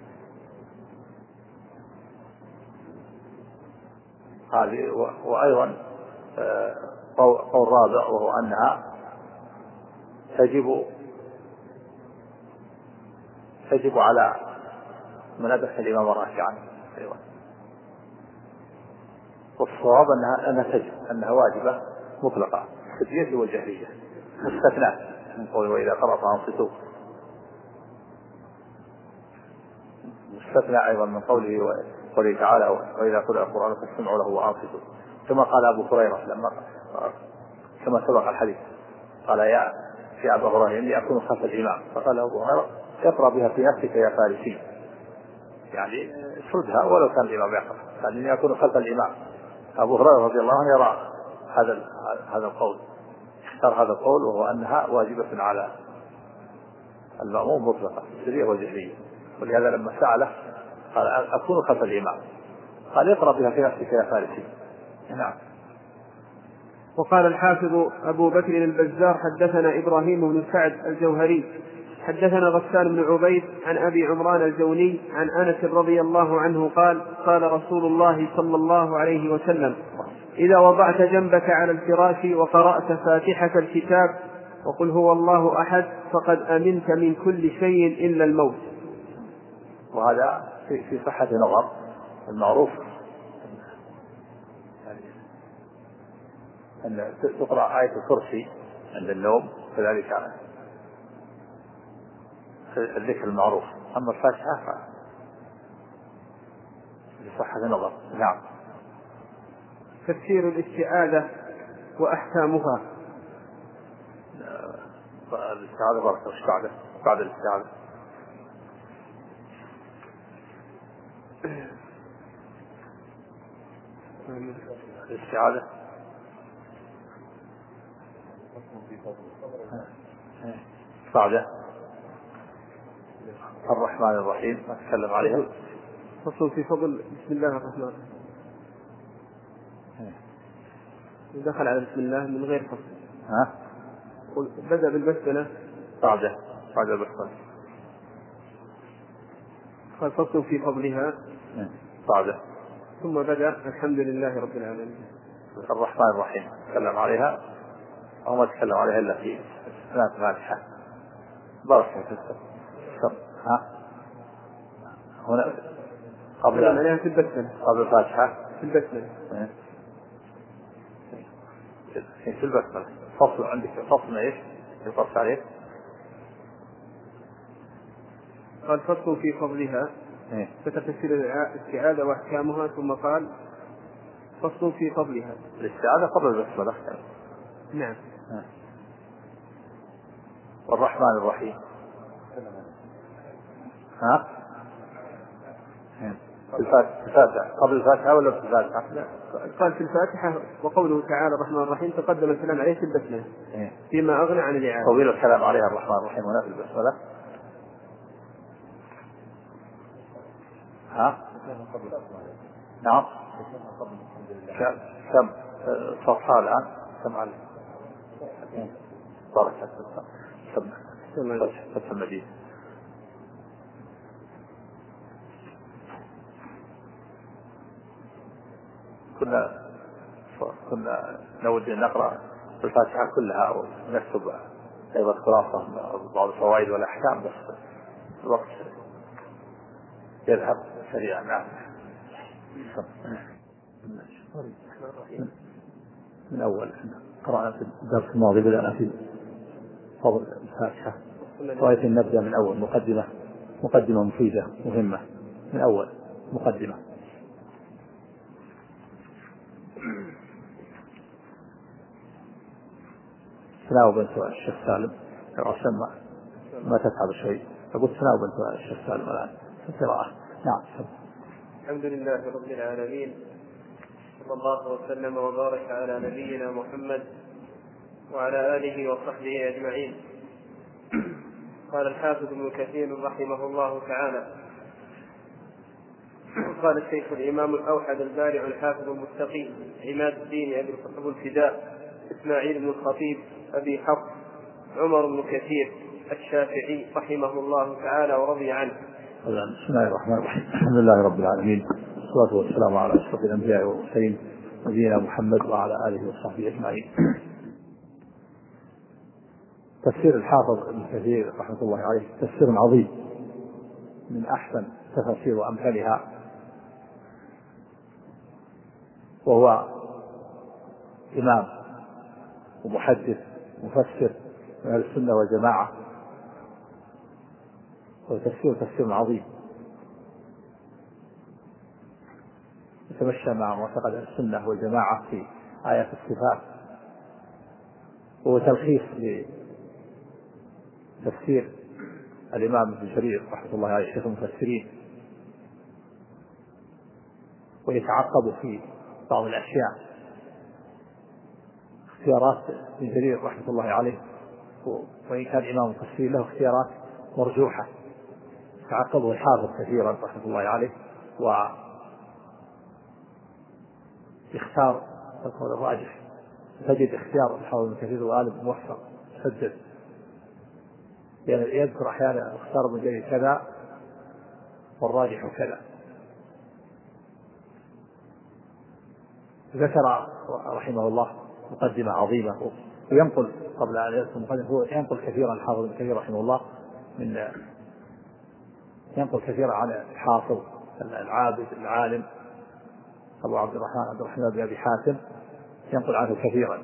هذه وأيضا قول رابع، وهو أنها تجب تجب على من أدرك الإمام راكعا. أيضا والصواب أنها أنها تجب، أنها واجبة مطلقة في السرية والجهرية، مستثنى من قوله: وإذا قرأ فأنصتوا. مستثنى أيضا من قوله قوله تعالى: وإذا قرأ القرآن فاستمعوا له وأنصتوا. كما قال أبو هريرة لما كما سبق الحديث قال: يا يا أبا هريرة إني أكون خلف الإمام. فقال أبو هريرة: اقرأ بها في نفسك يا فارسي، يعني سردها ولو كان الإمام يقرأ، قال: إني أكون خلف الإمام. أبو هريرة رضي الله عنه يرى هذا هذا القول، اختار هذا القول، وهو أنها واجبة على المأموم مطلقة السرية والجهرية. ولهذا لما سأله قال: أكون خلف الإمام، قال: اقرأ بها في نفسك يا فارسي. نعم. وقال الحافظ أبو بكر البزار حدثنا إبراهيم بن سعد الجوهري حدثنا غسان بن عبيد عن أبي عمران الجوني عن أنس رضي الله عنه قال: قال رسول الله صلى الله عليه وسلم: إذا وضعت جنبك على الفراش وقرأت فاتحة الكتاب وقل هو الله أحد فقد أمنت من كل شيء إلا الموت. وهذا في صحة نظر. المعروف أن تقرأ آية الكرسي عند النوم، كذلك الذكر المعروف. أما الفاتحة لصحة النظر. نعم. تفسير الاستعاذة وأحكامها. الاستعاذة بركة بعد بعد الاستعاذة. الاستعاذة بعد الرحمن الرحيم نتكلم عليها. فصل في فضل بسم الله الرحمن الرحيم. دخل على بسم الله من غير فصل. ها؟ بدأ بالبسملة بعد بعد البسملة. قال فصل في فضلها بعد، ثم بدأ الحمد لله رب العالمين. الرحمن الرحيم تكلم عليها أو ما تكلم عليها إلا في ثلاث فاتحة. بركة في السر. ها؟ هنا قبل عليها في البسملة قبل الفاتحة في البسملة في البسملة. فصل عندك فصل إيش يقص عليه؟ قال فصل في فضلها إيه؟ فتفسير الاستعاذة وأحكامها. ثم قال فصل في فضلها. الاستعاذة قبل البسملة. نعم. والرحمن الرحيم. ها؟ الفاتحة قبل الفاتحة ولا في الفاتحة؟ لا، قال في الفاتحة وقوله تعالى الرحمن الرحيم تقدم الكلام عليه في البسملة فيما أغنى عن الإعادة. طويل الكلام عليها الرحمن الرحيم هنا في البسملة. ها؟ نعم. كم صفحة الآن؟ كم على بركة فتح المدينة. كنا كنا نود أن نقرأ الفاتحة كلها ونكتب أيضا خلاصة بعض الفوائد والأحكام، بس الوقت يذهب سريعا. نعم. من أول قرأنا في الدرس الماضي بدأنا في فضل الفاتحة، ولكن نبدأ من أول مقدمة مقدمة مفيدة مهمة من أول مقدمة. تناوب أنت الشيخ سالم عشان ما ما تتعب شيء، فقلت تناوب أنت الشيخ سالم الآن في القراءة. نعم. الحمد لله رب العالمين، صلى الله وسلم وبارك على نبينا محمد وعلى آله وصحبه أجمعين. قال الحافظ ابن كثير رحمه الله تعالى: قال الشيخ الإمام الأوحد البارع الحافظ المتقي عماد الدين أبو الفداء إسماعيل بن الخطيب أبي حفص عمر بن كثير الشافعي رحمه الله تعالى ورضي عنه. بسم الله الرحمن الرحيم. الحمد لله رب العالمين، والصلاة والسلام على أشرف الأنبياء والمرسلين نبينا محمد وعلى آله وصحبه أجمعين. تفسير الحافظ ابن كثير رحمة الله عليه تفسير عظيم من أحسن تفاسير وأمثالها، وهو إمام ومحدث مفسر من أهل السنة والجماعة، وتفسير تفسير عظيم يتمشى مع معتقد السنة والجماعة في آيات الصفات، وهو تلخيص لتفسير الإمام ابن جرير رحمة الله عليه شيخ المفسرين، ويتعقب في بعض الأشياء. اختيارات ابن جرير رحمة الله عليه وإن كان إمام المفسرين له اختيارات مرجوحة تعقبه الحافظ كثيرا رحمة الله عليه، ويختار القول الراجح. تجد اختيار الحافظ ابن كثير وغالب موفق سدد، يعني يذكر أحيانا اختار ابن جرير كذا والراجح كذا. ذكر رحمه الله مقدمة عظيمة، وينقل قبل أن يذكر مقدمة هو ينقل كثيرا الحافظ ابن كثير رحمه الله من ينقل كثيرا عن الحافظ العابد العالم أبو عبد الرحمن عبد الرحمن بن أبي حاتم، ينقل عنه كثيرا،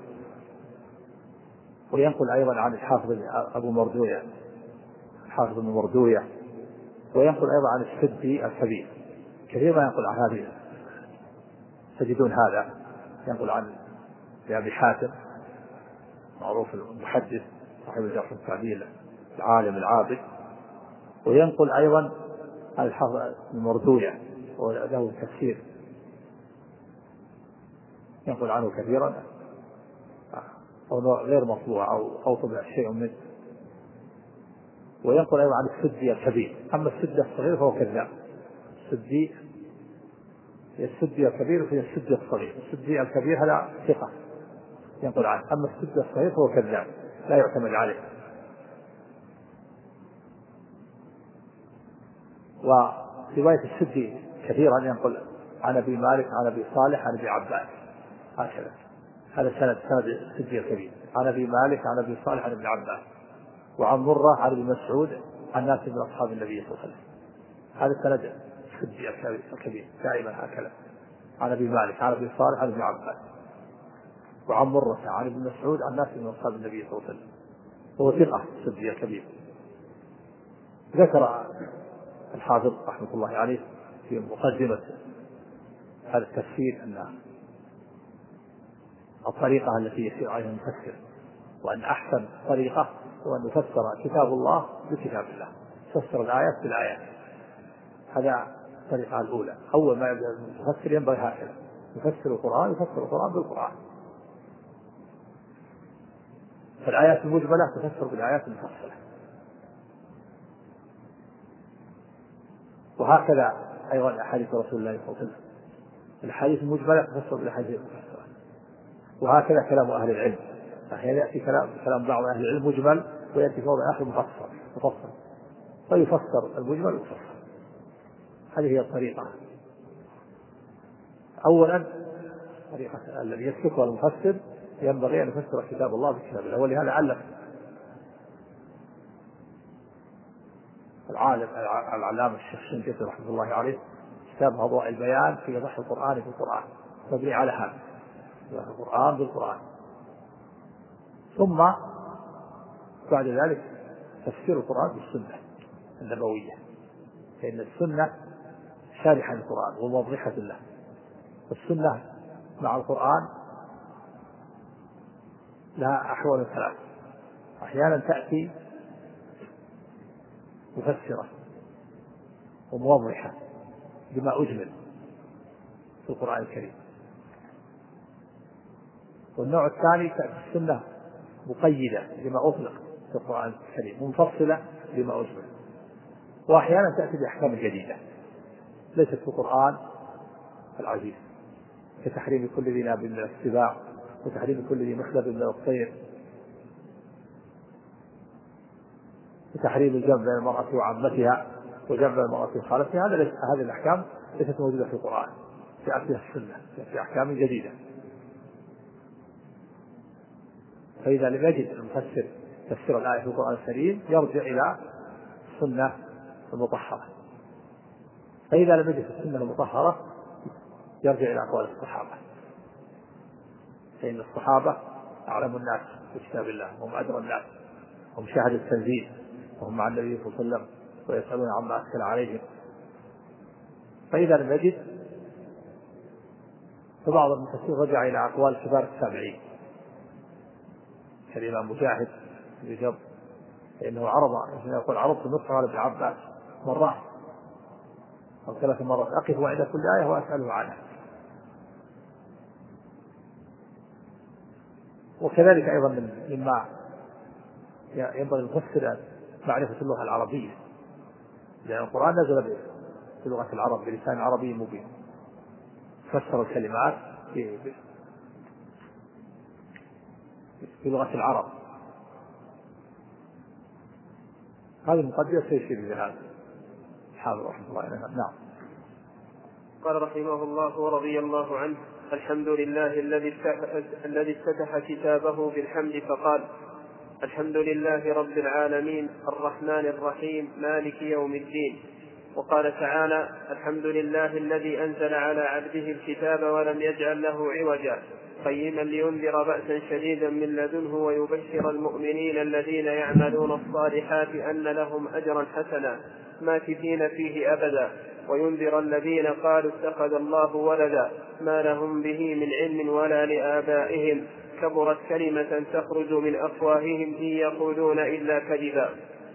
وينقل أيضا عن الحافظ أبو مردوية الحافظ ابن مردوية، وينقل أيضا عن السدي الكبير. كثير ما ينقل عن هذه، تجدون هذا ينقل عن أبي حاتم معروف المحدث صاحب الجرح والتعديل العالم العابد، وينقل أيضا عن الحافظ ابن مردوية وله تفسير ينقل عنه كثيرا أو غير مطبوع أو أو طبع شيء منه. وينقل أيضا عن السدي الكبير. أما السدي الصغير فهو كذاب. السدي السدي الكبير في السدي الصغير. السدي الكبير هذا ثقة ينقل عنه، أما السدي الصغير فهو كذاب لا يعتمد عليه. ورواية السدي كثيرا ينقل عن أبي مالك عن أبي صالح عن أبي عباس، هكذا. هذا سند سند السدي الكبير عن أبي مالك عن أبي صالح عن ابن عباس، وعن مرة عن ابن مسعود عن ناس من أصحاب النبي صلى الله عليه وسلم. هذا سند السدي الكبير دائما هكذا، عن أبي مالك عن أبي صالح عن ابن عباس، وعن مرة عن ابن مسعود عن ناس من أصحاب النبي صلى الله عليه وسلم، وهو ثقة السدي الكبير. ذكر الحافظ رحمة الله عليه في مقدمة هذا التفسير أن الطريقة التي يسير عليها المفسر، وأن أحسن طريقة هو أن يفسر كتاب الله بكتاب الله، يفسر الآيات بالآيات. هذا الطريقة الأولى. أول ما يبدأ المفسر ينبغي هكذا، يفسر القرآن يفسر القرآن بالقرآن. فالآيات المجملة تفسر بالآيات المفصلة، وهكذا أيضا أحاديث رسول الله صلى الله عليه وسلم، الأحاديث المجملة تفسر بالأحاديث المفصلة. وهكذا كلام أهل العلم، أحيانا يأتي كلام كلام بعض أهل العلم مجمل ويأتي في موضع آخر مفصل مفصل فيفسر المجمل مفصل. هذه هي الطريقة. أولا طريقة الذي يسلكها المفسر ينبغي أن يفسر كتاب الله بكتاب الله، ولهذا علق العالم العلامة الشيخ الشنقيطي رحمه الله عليه كتاب أضواء البيان في وضح القرآن بالقرآن، مبني على هذا القرآن بالقرآن. ثم بعد ذلك تفسير القرآن بالسنة النبوية، فإن السنة شارحة للقرآن وموضحة له. السنة مع القرآن لها أحوال ثلاث، أحيانا تأتي مفسرة وموضحة بما أجمل في القرآن الكريم، والنوع الثاني تأتي السنة مقيدة لما أطلق في القرآن الكريم ومفصلة لما أجمل. وأحيانا تأتي بأحكام جديدة ليست في القرآن العزيز، كتحريم كل ذي ناب من السباع، وتحريم كل ذي مخلب من الطير، وتحريم الجمع بين المرأة وعمتها وجمع بين المرأة وخالتها. هذه الأحكام ليست موجودة في القرآن، جاءت فيها السنة في أحكام جديدة. فإذا لم يجد المفسر تفسير الآية في القرآن الكريم يرجع إلى السنة المطهرة، فإذا لم يجد السنة المطهرة يرجع إلى أقوال الصحابة، فإن الصحابة أعلم الناس بكتاب الله وهم أدرى الناس، هم شاهدوا التنزيل وهم مع النبي صلى الله عليه وسلم ويسألون عما أشكل عليهم. فإذا لم يجد فبعض المفسرين رجع إلى أقوال كبار التابعين كالإمام مجاهد بجب، فإنه عرض يقول عرضت النص على ابن عباس مرات أو ثلاث مرات أقف عند كل آية وأسأله عنها. وكذلك أيضا مما ينبغي المفسر معرفة اللغة العربية، لأن القرآن نزل بلغة العرب بلسان عربي مبين، فسر الكلمات بلغة العرب. هذه المقدمة سيشير إلى هذا الحافظ رحمه الله. نعم. قال رحمه الله ورضي الله عنه: الحمد لله الذي افتتح كتابه بالحمد فقال: الحمد لله رب العالمين الرحمن الرحيم مالك يوم الدين. وقال تعالى: الحمد لله الذي أنزل على عبده الكتاب ولم يجعل له عوجا قيما لينذر بأسا شديدا من لدنه ويبشر المؤمنين الذين يعملون الصالحات أن لهم أجرا حسنا ماكثين فيه أبدا وينذر الذين قالوا اتخذ الله ولدا ما لهم به من علم ولا لآبائهم كبرت كلمة تخرج من أفواههم إن يقولون إلا كذبا.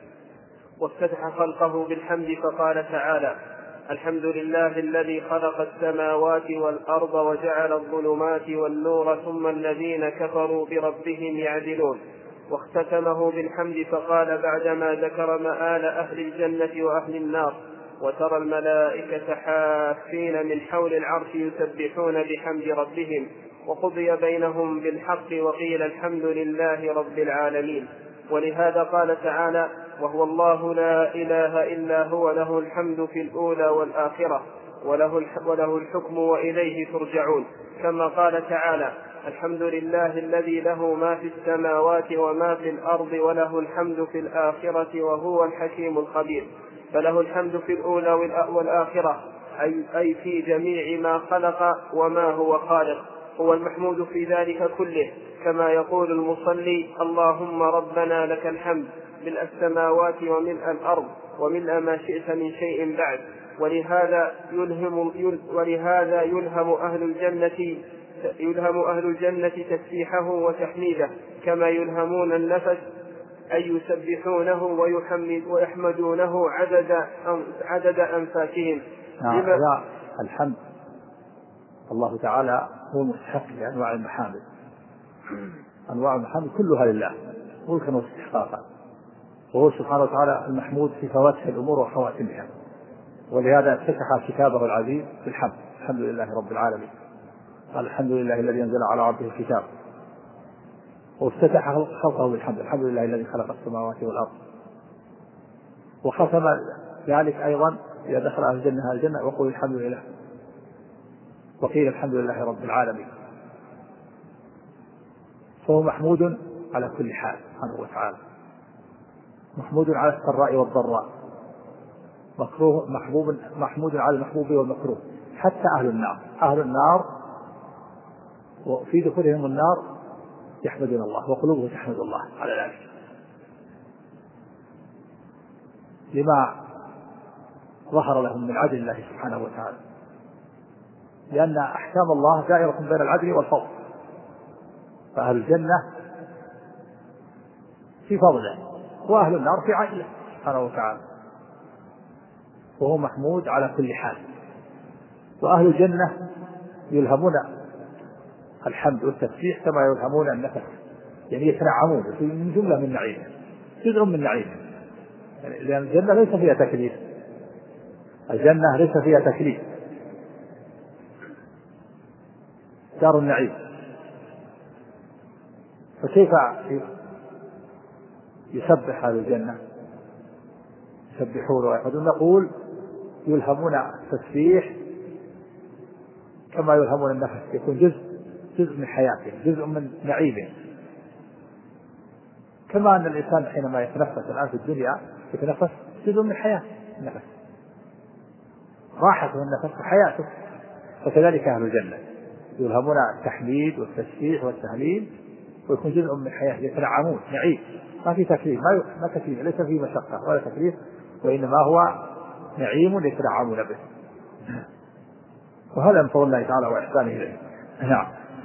وافتتح خلقه بالحمد فقال تعالى: الحمد لله الذي خلق السماوات والأرض وجعل الظلمات والنور ثم الذين كفروا بربهم يعدلون. واختتمه بالحمد فقال بعدما ذكر مآل أهل الجنة وأهل النار: وترى الملائكة حافين من حول العرش يسبحون بحمد ربهم وقضي بينهم بالحق وقيل الحمد لله رب العالمين. ولهذا قال تعالى: وهو الله لا إله إلا هو له الحمد في الأولى والآخرة وله الحكم وإليه ترجعون. كما قال تعالى: الحمد لله الذي له ما في السماوات وما في الأرض وله الحمد في الآخرة وهو الحكيم الخبير. فله الحمد في الأولى والآخرة أي في جميع ما خلق وما هو خالق، هو المحمود في ذلك كله، كما يقول المصلي: اللهم ربنا لك الحمد ملء السماوات وملء الأرض وملء ما شئت من شيء بعد. ولهذا يلهم, ولهذا يلهم أهل الجنة يلهم أهل الجنة تسبيحه وتحميده كما يلهمون النفس أي يسبحونه ويحمد ويحمدونه عدد عدد أنفاسهم. نعم. يا الحمد الله تعالى هو المستحق لأنواع المحامد. أنواع المحامد كلها لله ملكا واستحقاقا، وهو سبحانه وتعالى المحمود في فواتح الأمور وخواتمها، ولهذا افتتح كتابه العزيز بالحمد. الحمد لله رب العالمين، قال الحمد لله الذي أنزل على عبده الكتاب، وافتتح خلقه بالحمد. الحمد لله الذي خلق السماوات والأرض. وختم ذلك أيضا إذا دخل أهل الجنة أهل الجنة وقل الحمد لله، وقيل الحمد لله رب العالمين. فهو محمود على كل حال سبحانه وتعالى، محمود على السراء والضراء، مكروه محبوب محمود على المحبوب والمكروه. حتى أهل النار أهل النار وفي دخولهم النار يحمدون الله وقلوبهم تحمد الله على ذلك، لما ظهر لهم من عدل الله سبحانه وتعالى، لأن أحكام الله دائرة بين العدل والفضل. فأهل الجنة في فضله وأهل النار في عدله سبحانه وتعالى، وهو محمود على كل حال. وأهل الجنة يلهمون الحمد والتسبيح كما يلهمون النفس، يعني يتنعمون من جملة من نعيمه، جزء من نعيمه، يعني لأن الجنة ليس فيها تكليف، الجنة ليس فيها تكليف، دار النعيم. فكيف يسبح أهل الجنة؟ يسبحون ويحمدون. نقول يلهمون التسبيح كما يلهمون النفس، يكون جزء جزء من حياته، جزء من نعيمه. كما أن الإنسان حينما يتنفس الآن في الدنيا يتنفس جزء من حياته، النفس راحته النفس وحياته، فكذلك أهل الجنة يلهمون التحميد والتسبيح والتهليل، ويكون جزء من حياته، يتنعمون نعيم، ما في تكليف، ما ما تكليف، ليس فيه مشقة ولا تكليف، وإنما هو نعيم يتنعمون به. وهذا من فضل الله تعالى وإحسانه إليه. نعم.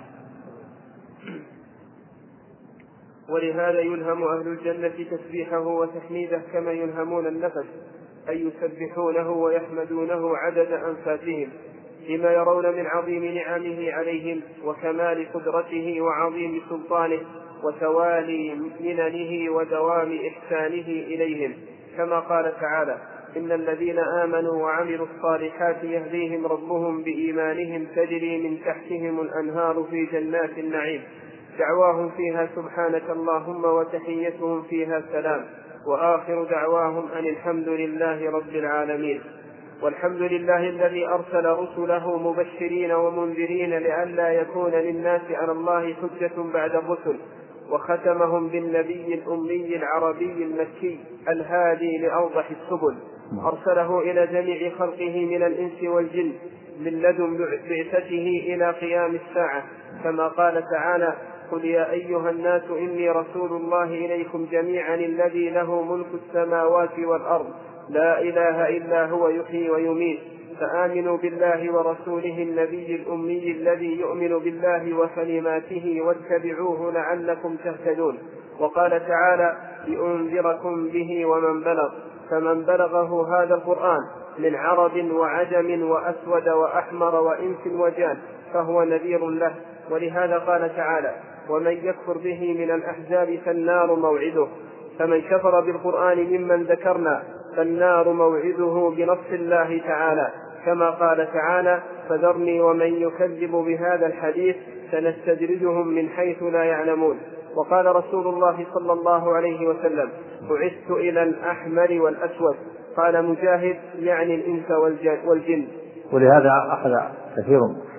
ولهذا يلهم أهل الجنة تسبيحه وتحميده كما يلهمون النفس، أي يسبحونه ويحمدونه عدد أنفاسهم، لما يرون من عظيم نعمه عليهم وكمال قدرته وعظيم سلطانه وتوالي مننه ودوام إحسانه إليهم، كما قال تعالى: إن الذين آمنوا وعملوا الصالحات يهديهم ربهم بإيمانهم تجري من تحتهم الأنهار في جنات النعيم، دعواهم فيها سبحانك اللهم وتحيتهم فيها سلام، وآخر دعواهم أن الحمد لله رب العالمين. والحمد لله الذي أرسل رسله مبشرين ومنذرين لئلا يكون للناس على الله حجة بعد الرسل، وختمهم بالنبي الأمي العربي المكي الهادي لأوضح السبل، أرسله إلى جميع خلقه من الإنس والجن من لدن بعثته إلى قيام الساعة، كما قال تعالى: قل يا أيها الناس إني رسول الله إليكم جميعا الذي له ملك السماوات والأرض لا إله إلا هو يحيي ويميت، فآمنوا بالله ورسوله النبي الأمي الذي يؤمن بالله وكلماته واتبعوه لعلكم تهتدون. وقال تعالى: لأنذركم به ومن بلغ، فمن بلغه هذا القرآن من عرب وعجم وأسود وأحمر وإنس وجان فهو نذير له. ولهذا قال تعالى: ومن يكفر به من الأحزاب فالنار موعده. فمن كفر بالقرآن ممن ذكرنا فالنار موعده بنص الله تعالى، كما قال تعالى: فذرني ومن يكذب بهذا الحديث سنستدرجهم من حيث لا يعلمون. وقال رسول الله صلى الله عليه وسلم: بعثت إلى الأحمر والأسود. قال مجاهد: يعني الإنس والجن. ولهذا أخذ كثير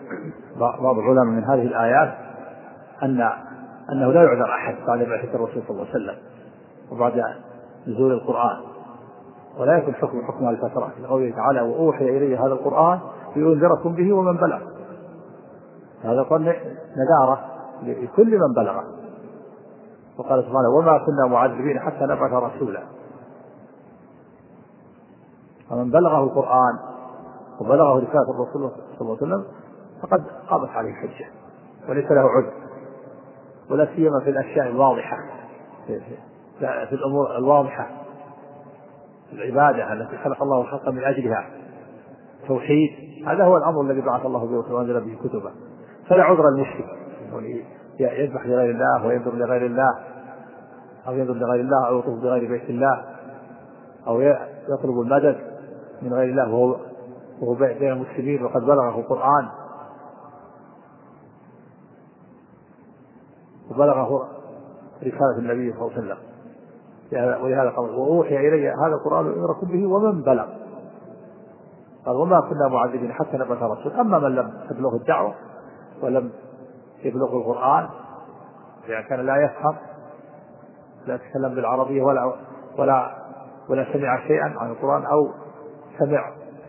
بعض العلماء من هذه الآيات أن أنه لا يعذر أحد بعد بعثة الرسول صلى الله عليه وسلم وبعد نزول القرآن، ولا يكون حكم حكم الفترة، لقوله تعالى: وأوحي إلي هذا القرآن لينذركم به ومن بلغ. هذا قال نذارة لكل من بلغه. وقال سبحانه: وما كنا معذبين حتى نبعث رسولا. فمن بلغه القرآن وبلغه رسالة الرسول صلى الله عليه وسلم فقد قامت عليه الحجة وليس له عذر، ولا سيما في الأشياء الواضحة، في الأمور الواضحة، العبادة التي خلق الله الخلق من أجلها، توحيد، هذا هو الأمر الذي بعث الله به وأنزل به كتبه. فلا عذر المشرك يذبح لغير الله وينظر لغير الله أو ينظر لغير الله أو يطوف بغير بيت الله أو يطلب المدد من غير الله وهو وهو بين المسلمين وقد بلغه القرآن وبلغه رسالة النبي صلى الله عليه وسلم. ولهذا قال وأوحي إلي هذا القرآن يؤمركم به ومن بلغ، قال وما كنا معذبين حتى نبعث رسول. أما من لم تبلغه الدعوة ولم يبلغ القرآن يعني كان لا يفهم لا يتكلم بالعربية ولا ولا ولا سمع شيئا عن القرآن أو سمع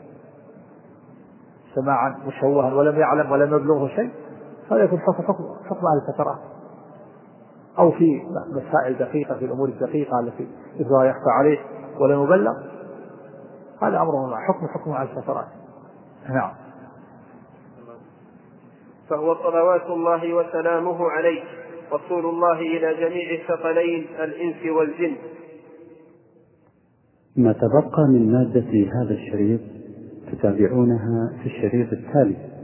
سماعا مشوها ولم يعلم ولم يبلغه شيء، فلا يكون حكم حكم أهل الفترات أو في مسائل دقيقة في الأمور الدقيقة التي إذا يخفى عليه ولم يبلغ، هذا أمره مع حكم حكم أهل الفترات. نعم. فهو صلوات الله وسلامه عليه رسول الله إلى جميع الثقلين الإنس والجن. ما تبقى من مادة هذا الشريط تتابعونها في الشريط التالي.